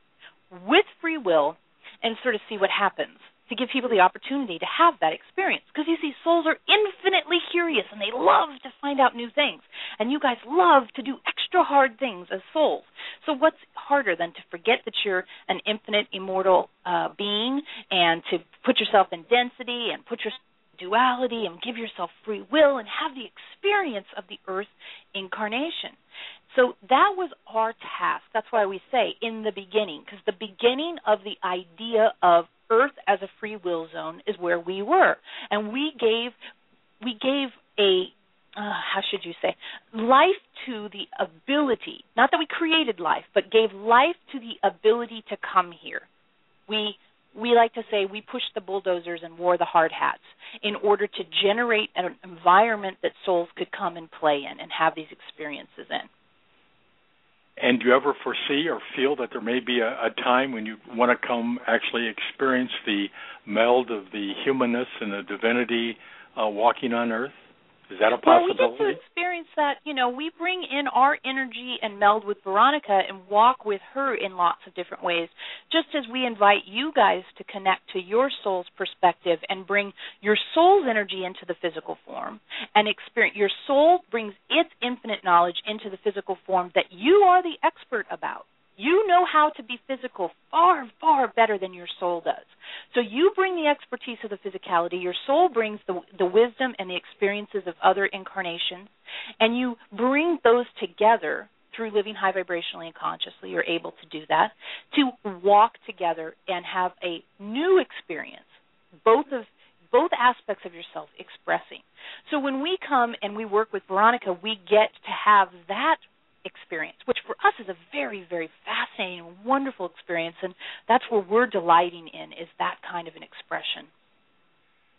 D: with free will and sort of see what happens, to give people the opportunity to have that experience. Because, you see, souls are infinitely curious and they love to find out new things. And you guys love to do extra hard things as souls. So what's harder than to forget that you're an infinite, immortal uh, being and to put yourself in density and put yourself in duality and give yourself free will and have the experience of the earth incarnation? So that was our task. That's why we say in the beginning, because the beginning of the idea of Earth as a free will zone is where we were, and we gave we gave a uh, how should you say life to the ability, not that we created life, but gave life to the ability to come here. We we like to say we pushed the bulldozers and wore the hard hats in order to generate an environment that souls could come and play in and have these experiences in.
C: And do you ever foresee or feel that there may be a, a time when you want to come actually experience the meld of the humanness and the divinity uh, walking on Earth? Is that a possibility?
D: Well, we get to experience that. You know, we bring in our energy and meld with Veronica and walk with her in lots of different ways, just as we invite you guys to connect to your soul's perspective and bring your soul's energy into the physical form and experience. Your soul brings its infinite knowledge into the physical form that you are the expert about. You know how to be physical far, far better than your soul does. So you bring the expertise of the physicality. Your soul brings the, the wisdom and the experiences of other incarnations, and you bring those together through living high vibrationally and consciously. You're able to do that, to walk together and have a new experience, both of both aspects of yourself expressing. So when we come and we work with Veronica, we get to have that experience, which for us is a very, very fascinating and wonderful experience, and that's where we're delighting in, is that kind of an expression.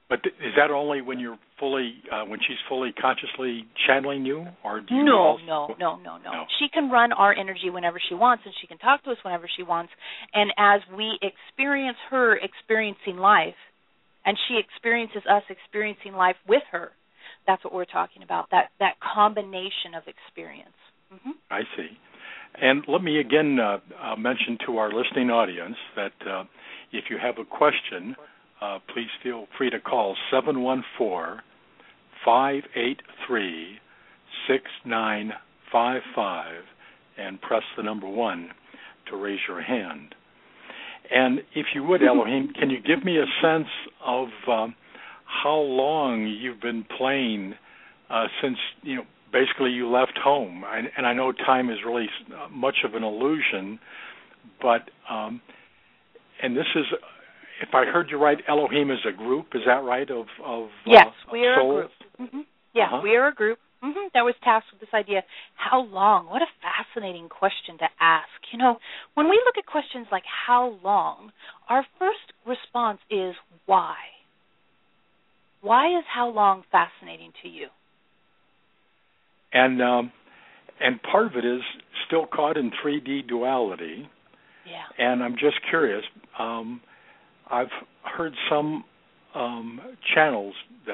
C: But th- is that only when you're fully, uh, when she's fully consciously channeling you, or do you
D: no,
C: also...
D: no, no, no, no,
C: no?
D: She can run our energy whenever she wants, and she can talk to us whenever she wants. And as we experience her experiencing life, and she experiences us experiencing life with her, that's what we're talking about, that, that combination of experience. Mm-hmm.
C: I see. And let me again uh, uh, mention to our listening audience that uh, if you have a question, uh, please feel free to call seven one four, five eight three, six nine five five and press the number one to raise your hand. And if you would, Elohim, can you give me a sense of um, how long you've been playing uh, since, you know, basically you left home? I, and I know time is really much of an illusion, but, um, and this is, if I heard you right, Elohim is a group, is that right, of, of
D: Yes,
C: uh,
D: we are
C: souls?
D: a group. Mm-hmm. Yeah,
C: uh-huh.
D: we are a group. Mm-hmm. That was tasked with this idea. How long? What a fascinating question to ask. You know, when we look at questions like how long, our first response is why? Why is how long fascinating to you?
C: And um, and part of it is still caught in three D duality.
D: Yeah.
C: And I'm just curious. Um, I've heard some um, channels that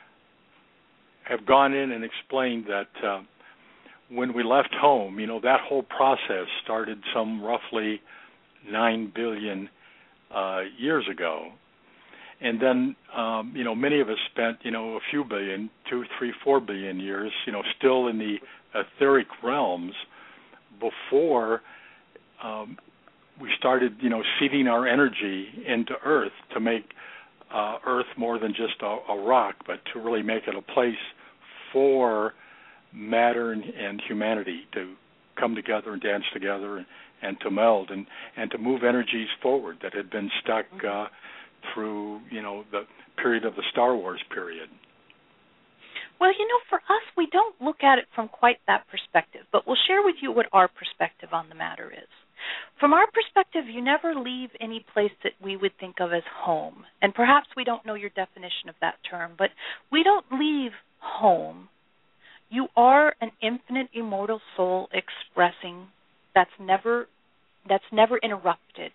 C: have gone in and explained that uh, when we left home, you know, that whole process started some roughly nine billion uh, years ago. And then, um, you know, many of us spent, you know, a few billion, two, three, four billion years, you know, still in the etheric realms before um, we started, you know, seeding our energy into Earth to make uh, Earth more than just a, a rock, but to really make it a place for matter and, and humanity to come together and dance together and, and to meld and, and to move energies forward that had been stuck uh, through, you know, the period of the Star Wars period.
D: Well, you know, for us, we don't look at it from quite that perspective, but we'll share with you what our perspective on the matter is. From our perspective, you never leave any place that we would think of as home. And perhaps we don't know your definition of that term, but we don't leave home. You are an infinite, immortal soul expressing that's never that's never interrupted.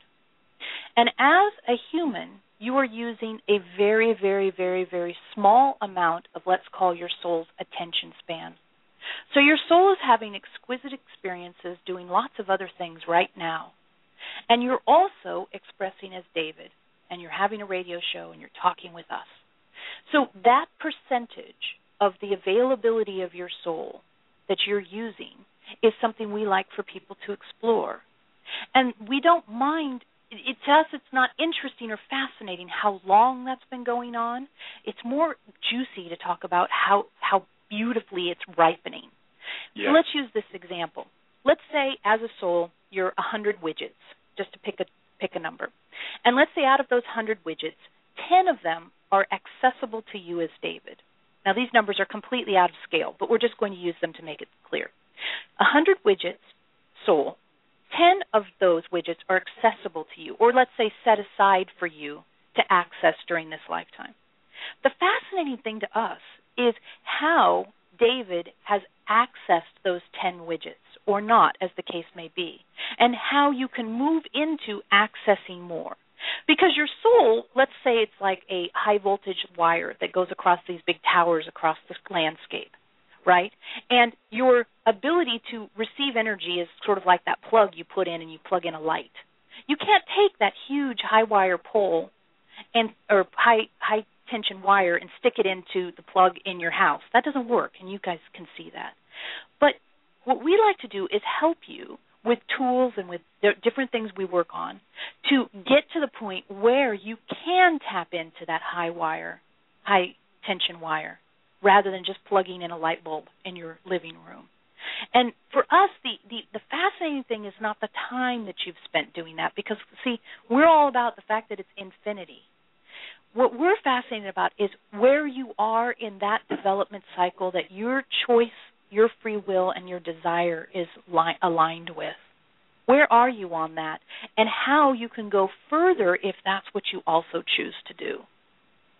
D: And as a human, you are using a very, very, very, very small amount of, let's call your soul's attention span. So your soul is having exquisite experiences doing lots of other things right now. And you're also expressing as David, and you're having a radio show, and you're talking with us. So that percentage of the availability of your soul that you're using is something we like for people to explore. And we don't mind. It, to us, it's not interesting or fascinating how long that's been going on. It's more juicy to talk about how, how beautifully it's ripening.
C: Yes.
D: So let's use this example. Let's say, as a soul, you're one hundred widgets, just to pick a pick a number. And let's say out of those one hundred widgets, ten of them are accessible to you as David. Now, these numbers are completely out of scale, but we're just going to use them to make it clear. one hundred widgets, soul, ten of those widgets are accessible to you, or let's say set aside for you to access during this lifetime. The fascinating thing to us is how David has accessed those ten widgets, or not, as the case may be, and how you can move into accessing more. Because your soul, let's say it's like a high-voltage wire that goes across these big towers across the landscape, right? And your ability to receive energy is sort of like that plug you put in and you plug in a light. You can't take that huge high-wire pole and or high high tension wire and stick it into the plug in your house. That doesn't work, and you guys can see that. But what we like to do is help you with tools and with different things we work on to get to the point where you can tap into that high wire, high tension wire, rather than just plugging in a light bulb in your living room. And for us, the, the, the fascinating thing is not the time that you've spent doing that, because, see, we're all about the fact that it's infinity. What we're fascinated about is where you are in that development cycle that your choice, your free will, and your desire is li- aligned with. Where are you on that, and how you can go further if that's what you also choose to do.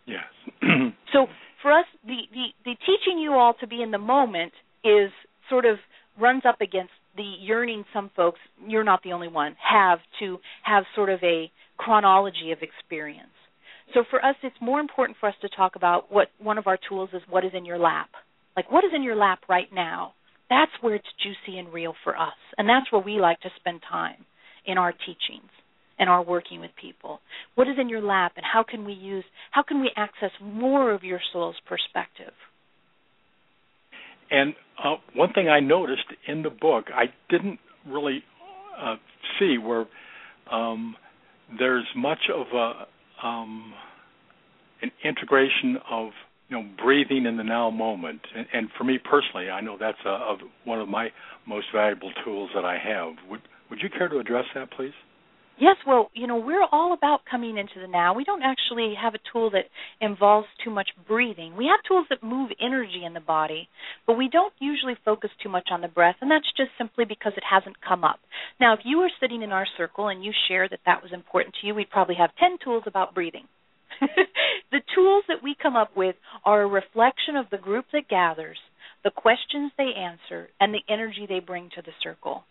C: Yes.
D: So for us, the, the, the teaching you all to be in the moment is sort of runs up against the yearning some folks, you're not the only one, have to have sort of a chronology of experience. So for us, it's more important for us to talk about what one of our tools is, what is in your lap. Like, what is in your lap right now? That's where it's juicy and real for us. And that's where we like to spend time in our teachings and our working with people. What is in your lap, and how can we use, how can we access more of your soul's perspective?
C: And uh, one thing I noticed in the book, I didn't really uh, see where um, there's much of a, um, an integration of, you know, breathing in the now moment. And, and for me personally, I know that's a, a, one of my most valuable tools that I have. Would Would you care to address that, please?
D: Yes, well, you know, we're all about coming into the now. We don't actually have a tool that involves too much breathing. We have tools that move energy in the body, but we don't usually focus too much on the breath, and that's just simply because it hasn't come up. Now, if you were sitting in our circle and you shared that that was important to you, we'd probably have ten tools about breathing. The tools that we come up with are a reflection of the group that gathers, the questions they answer, and the energy they bring to the circle.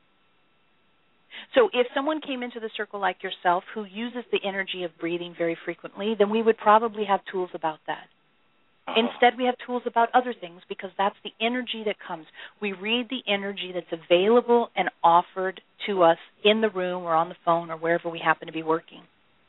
D: So if someone came into the circle like yourself who uses the energy of breathing very frequently, then we would probably have tools about that. Uh-huh. Instead, we have tools about other things because that's the energy that comes. We read the energy that's available and offered to us in the room or on the phone or wherever we happen to be working.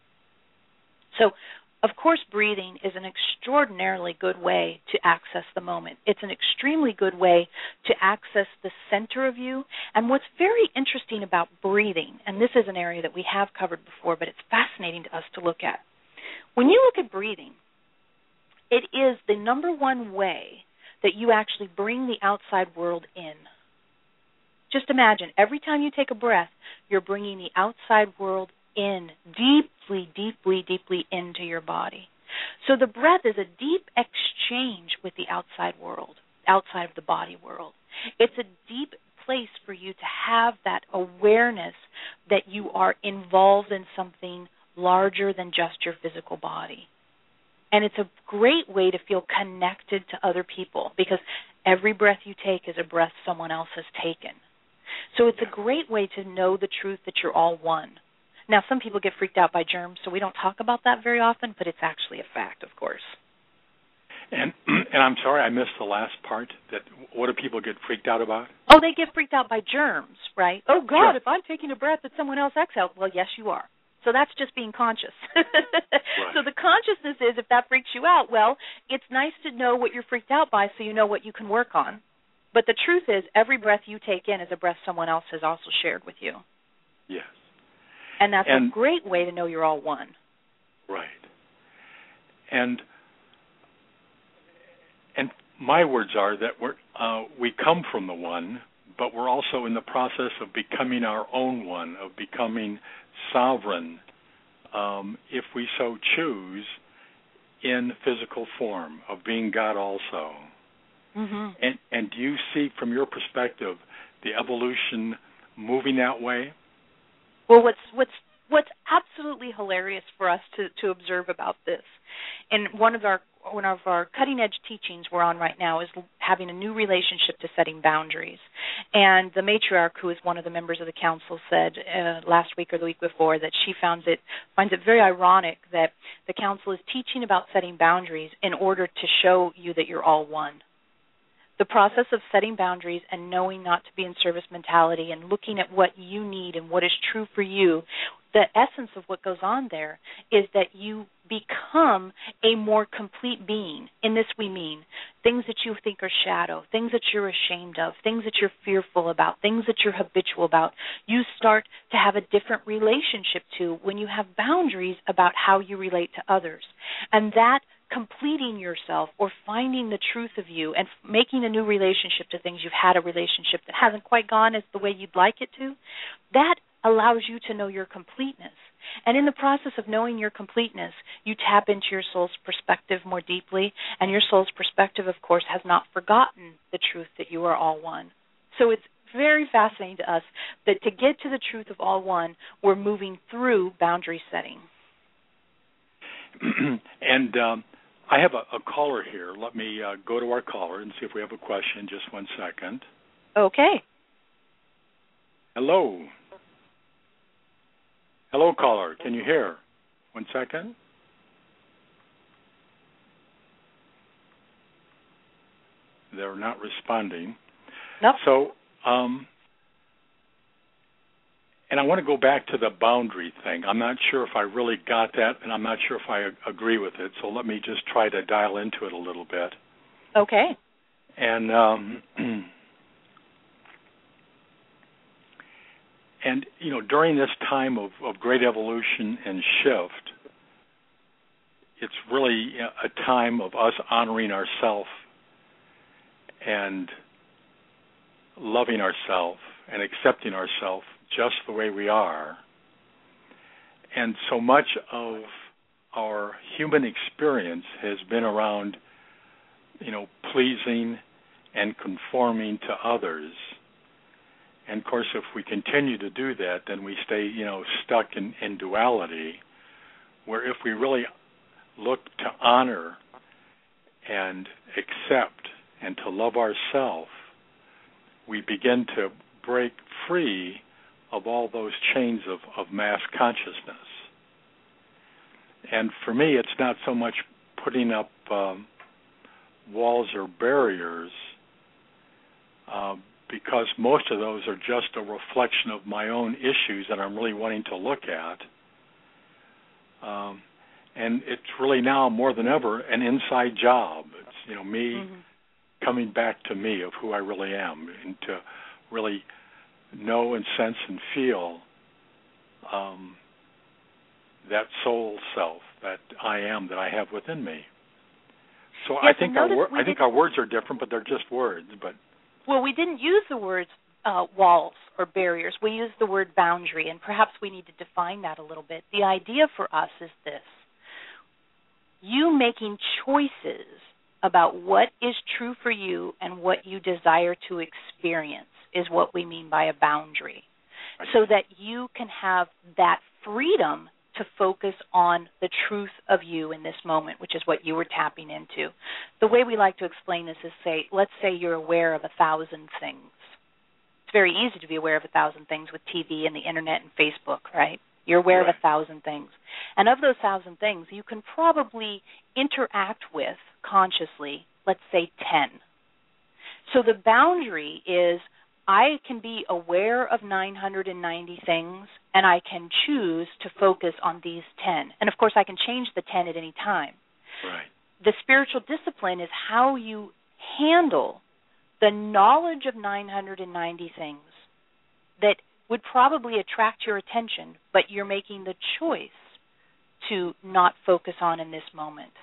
D: So, of course, breathing is an extraordinarily good way to access the moment. It's an extremely good way to access the center of you. And what's very interesting about breathing, and this is an area that we have covered before, but it's fascinating to us to look at. When you look at breathing, it is the number one way that you actually bring the outside world in. Just imagine, every time you take a breath, you're bringing the outside world in, deeply, deeply, deeply into your body. So the breath is a deep exchange with the outside world, outside of the body world. It's a deep place for you to have that awareness that you are involved in something larger than just your physical body. And it's a great way to feel connected to other people because every breath you take is a breath someone else has taken. So it's a great way to know the truth that you're all one. Now, some people get freaked out by germs, so we don't talk about that very often, but it's actually a fact, of course.
C: And and I'm sorry, I missed the last part. That what do people get freaked out about?
D: Oh, they get freaked out by germs, right? Oh, God,
C: sure.
D: If I'm taking a breath that someone else exhaled, well, yes, you are. So that's just being conscious.
C: Right.
D: So the consciousness is, if that freaks you out, well, it's nice to know what you're freaked out by so you know what you can work on. But the truth is, every breath you take in is a breath someone else has also shared with you.
C: Yes.
D: And that's
C: and,
D: a great way to know you're all one.
C: Right. And and my words are that we're uh, we come from the one, but we're also in the process of becoming our own one, of becoming sovereign, um, if we so choose, in physical form, of being God also.
D: Mm-hmm.
C: And and do you see, from your perspective, the evolution moving that way?
D: Well, what's what's what's absolutely hilarious for us to, to observe about this, and one of our one of our cutting edge teachings we're on right now is having a new relationship to setting boundaries. And the matriarch, who is one of the members of the council, said uh, last week or the week before that she found it finds it very ironic that the council is teaching about setting boundaries in order to show you that you're all one. The process of setting boundaries and knowing not to be in service mentality and looking at what you need and what is true for you, the essence of what goes on there is that you become a more complete being. In this we mean things that you think are shadow, things that you're ashamed of, things that you're fearful about, things that you're habitual about. You start to have a different relationship to when you have boundaries about how you relate to others. And that completing yourself or finding the truth of you and making a new relationship to things you've had a relationship that hasn't quite gone as the way you'd like it to, that allows you to know your completeness. And in the process of knowing your completeness, you tap into your soul's perspective more deeply, and your soul's perspective, of course, has not forgotten the truth that you are all one. So it's very fascinating to us that to get to the truth of all one, we're moving through boundary setting.
C: And um, I have a, a caller here. Let me uh, go to our caller and see if we have a question. Just one second.
D: Okay.
C: Hello. Hello, caller. Can you hear? One second. They're not responding.
D: Nope.
C: So, um, and I want to go back to the boundary thing. I'm not sure if I really got that, and I'm not sure if I agree with it. So let me just try to dial into it a little bit.
D: Okay.
C: And um, and you know, during this time of, of great evolution and shift, it's really a time of us honoring ourselves and loving ourselves and accepting ourselves just the way we are. And so much of our human experience has been around, you know, pleasing and conforming to others. And of course, if we continue to do that, then we stay, you know, stuck in, in duality, where if we really look to honor and accept and to love ourselves, we begin to break free of all those chains of, of mass consciousness. And for me, it's not so much putting up um, walls or barriers, uh, because most of those are just a reflection of my own issues that I'm really wanting to look at. Um, and it's really now more than ever an inside job. It's, you know, me mm-hmm. coming back to me of who I really am, and to really know and sense and feel um, that soul self that I am, that I have within me. So
D: yes,
C: I think our wor- I think our words are different, but they're just words. But
D: well, we didn't use the words uh, walls or barriers. We used the word boundary, and perhaps we need to define that a little bit. The idea for us is this: you making choices about what is true for you and what you desire to experience is what we mean by a boundary, so that you can have that freedom to focus on the truth of you in this moment, which is what you were tapping into. The way we like to explain this is, say, let's say you're aware of a thousand things. It's very easy to be aware of a thousand things with T V and the internet and Facebook, right? You're aware
C: right.
D: of a thousand things. And of those thousand things, you can probably interact with consciously, let's say, ten. So the boundary is, I can be aware of nine hundred ninety things, and I can choose to focus on these ten. And, of course, I can change the ten at any time.
C: Right.
D: The spiritual discipline is how you handle the knowledge of nine hundred ninety things that would probably attract your attention, but you're making the choice to not focus on in this moment.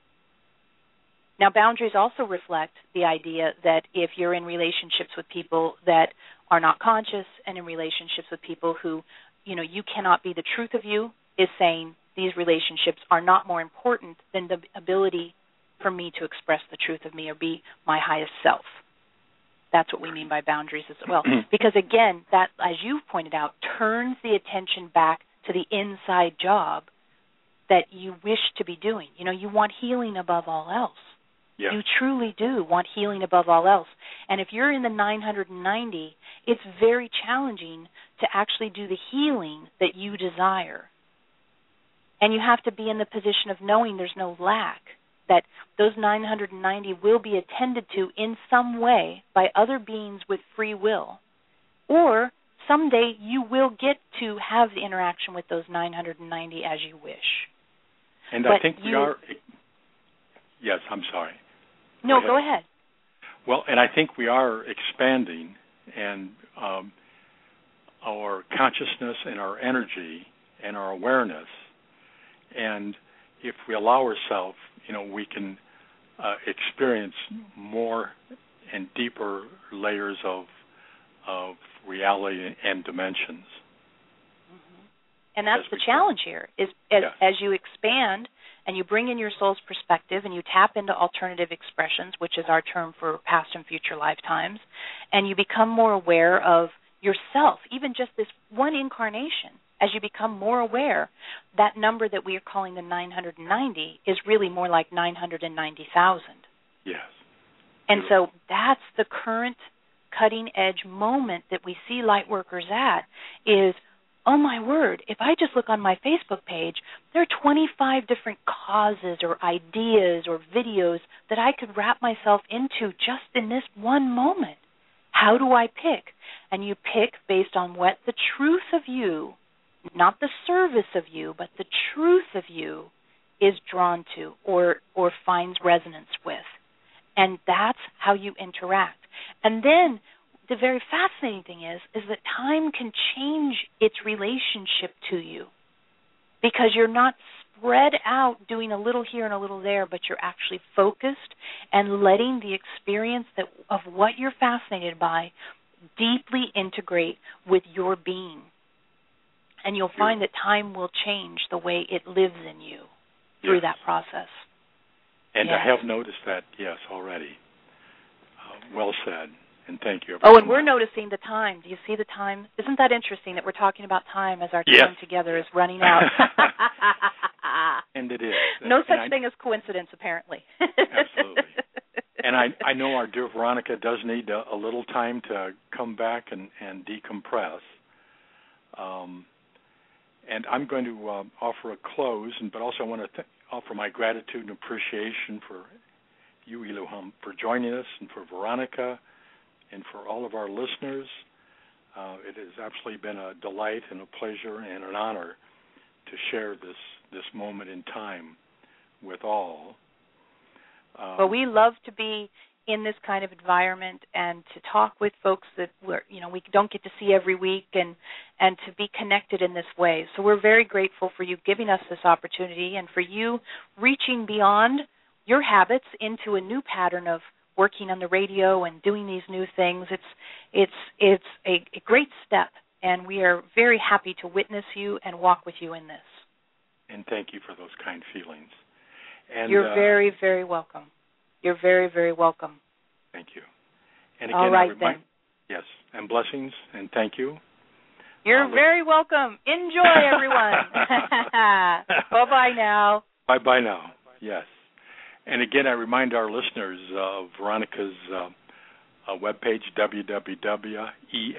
D: Now, boundaries also reflect the idea that if you're in relationships with people that are not conscious, and in relationships with people who, you know, you cannot be the truth of you, is saying these relationships are not more important than the ability for me to express the truth of me or be my highest self. That's what we mean by boundaries as well. Because, again, that, as you've pointed out, turns the attention back to the inside job that you wish to be doing. You know, you want healing above all else.
C: Yeah.
D: You truly do want healing above all else. And if you're in the nine hundred ninety, it's very challenging to actually do the healing that you desire. And you have to be in the position of knowing there's no lack, that those nine hundred ninety will be attended to in some way by other beings with free will. Or someday you will get to have the interaction with those nine hundred ninety as you wish.
C: And
D: but
C: I think
D: you,
C: we are... Yes, I'm sorry.
D: No,
C: go ahead.
D: go ahead.
C: Well, and I think we are expanding, and um, our consciousness and our energy and our awareness. And if we allow ourselves, you know, we can uh, experience more and deeper layers of of reality and dimensions.
D: Mm-hmm. And that's the challenge here, is as,
C: yes.
D: as you expand and you bring in your soul's perspective and you tap into alternative expressions, which is our term for past and future lifetimes, and you become more aware of yourself, even just this one incarnation. as you become more aware, that number that we are calling the nine hundred ninety is really more like nine hundred ninety thousand.
C: Yes.
D: And so that's the current cutting-edge moment that we see light workers at is, oh, my word, if I just look on my Facebook page, there are twenty-five different causes or ideas or videos that I could wrap myself into just in this one moment. How do I pick? And you pick based on what the truth of you, not the service of you, but the truth of you is drawn to or or finds resonance with. And that's how you interact. And then the very fascinating thing is, is that time can change its relationship to you because you're not spread out doing a little here and a little there, but you're actually focused and letting the experience that of what you're fascinated by deeply integrate with your being. And you'll find that time will change the way it lives in you through yes. that process.
C: And
D: yes.
C: I have noticed that, yes, already. Uh, well said, and thank you.
D: Oh, and we're noticing the time. Do you see the time? Isn't that interesting that we're talking about time as our
C: yes.
D: time together is running out?
C: And it is.
D: No
C: and
D: such
C: I,
D: thing as coincidence, apparently.
C: Absolutely. And I, I know our dear Veronica does need a, a little time to come back and, and decompress. Um, and I'm going to uh, offer a close, and but also I want to th- offer my gratitude and appreciation for you, Elohim, for joining us, and for Veronica, and for all of our listeners. Uh, it has absolutely been a delight and a pleasure and an honor to share this, this moment in time with all. Um,
D: well, we love to be in this kind of environment and to talk with folks that we're, you know, we don't get to see every week, and and to be connected in this way. So we're very grateful for you giving us this opportunity and for you reaching beyond your habits into a new pattern of working on the radio and doing these new things. It's it's it's a, a great step, and we are very happy to witness you and walk with you in this.
C: And thank you for those kind feelings. And,
D: You're
C: uh,
D: very, very welcome. You're very, very welcome.
C: Thank you. And again,
D: all right,
C: I remind,
D: then.
C: Yes, and blessings, and thank you.
D: You're
C: uh,
D: very welcome. Enjoy, everyone. Bye-bye now.
C: Bye-bye now, yes. And again, I remind our listeners of Veronica's uh, uh, webpage, w w w dot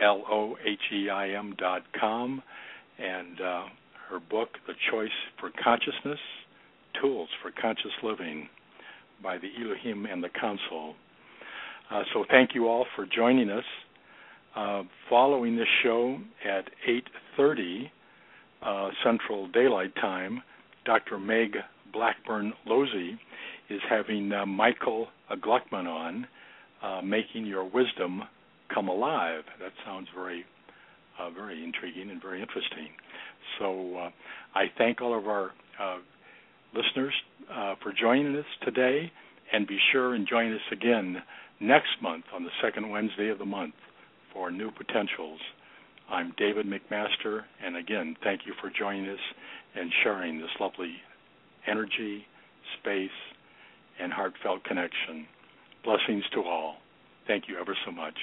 C: elohim dot com, and uh, her book, The Choice for Consciousness, Tools for Conscious Living, by the Elohim and the Council. Uh, so thank you all for joining us. Uh, following this show at eight thirty uh, Central Daylight Time, Doctor Meg Blackburn-Losey is having uh, Michael Gluckman on, uh, Making Your Wisdom Come Alive. That sounds very, uh, very intriguing and very interesting. So uh, I thank all of our uh, listeners uh, for joining us today, and be sure and join us again next month on the second Wednesday of the month for New Potentials. I'm David McMaster, and again, thank you for joining us and sharing this lovely energy, space, and heartfelt connection. Blessings to all. Thank you ever so much.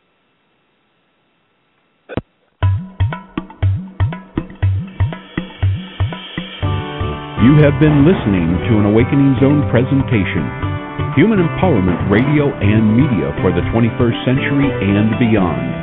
B: You have been listening to an Awakening Zone presentation, Human Empowerment Radio and Media for the twenty-first century and beyond.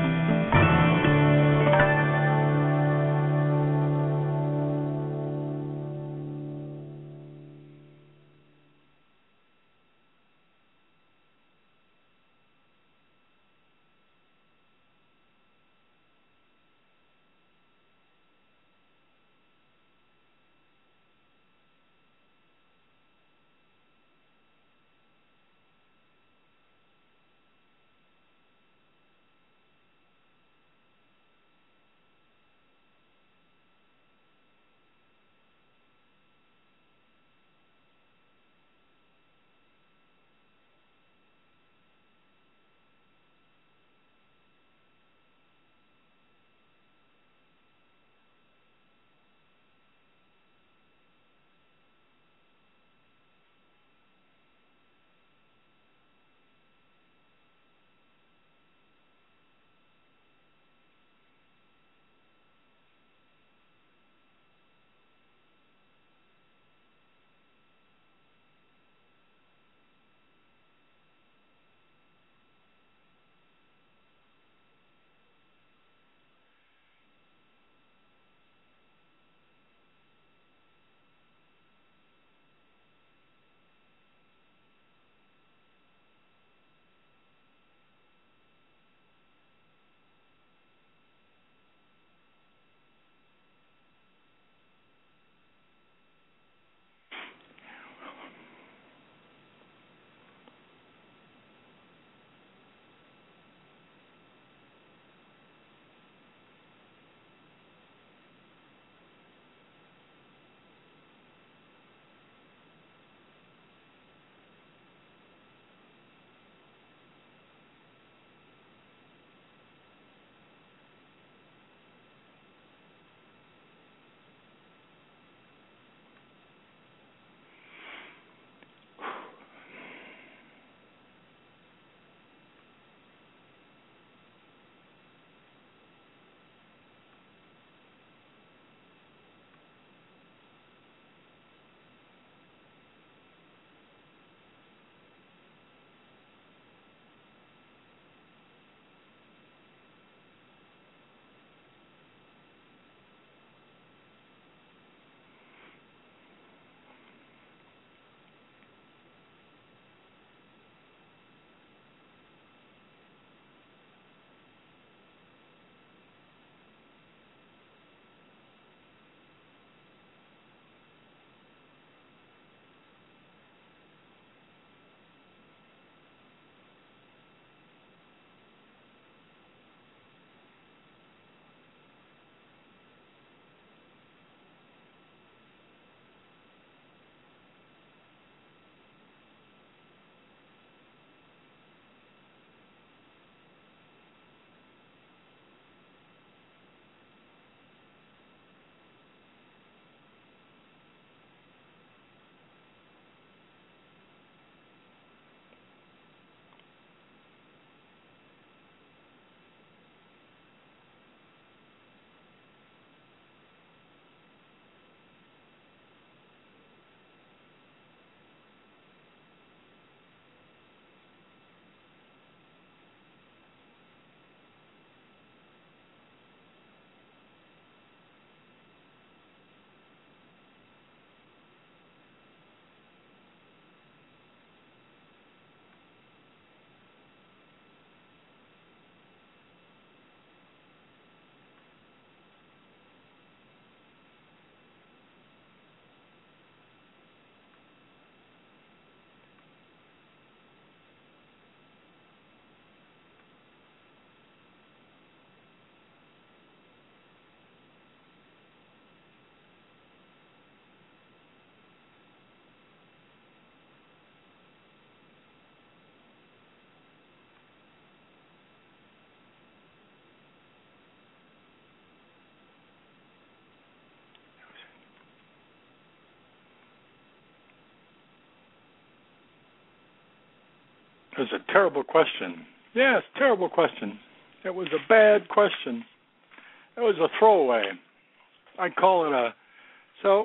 C: was a terrible question. Yes, terrible question. It was a bad question. It was a throwaway. I call it a, so,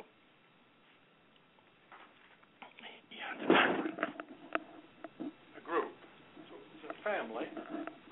C: yeah, a group. So it's a family.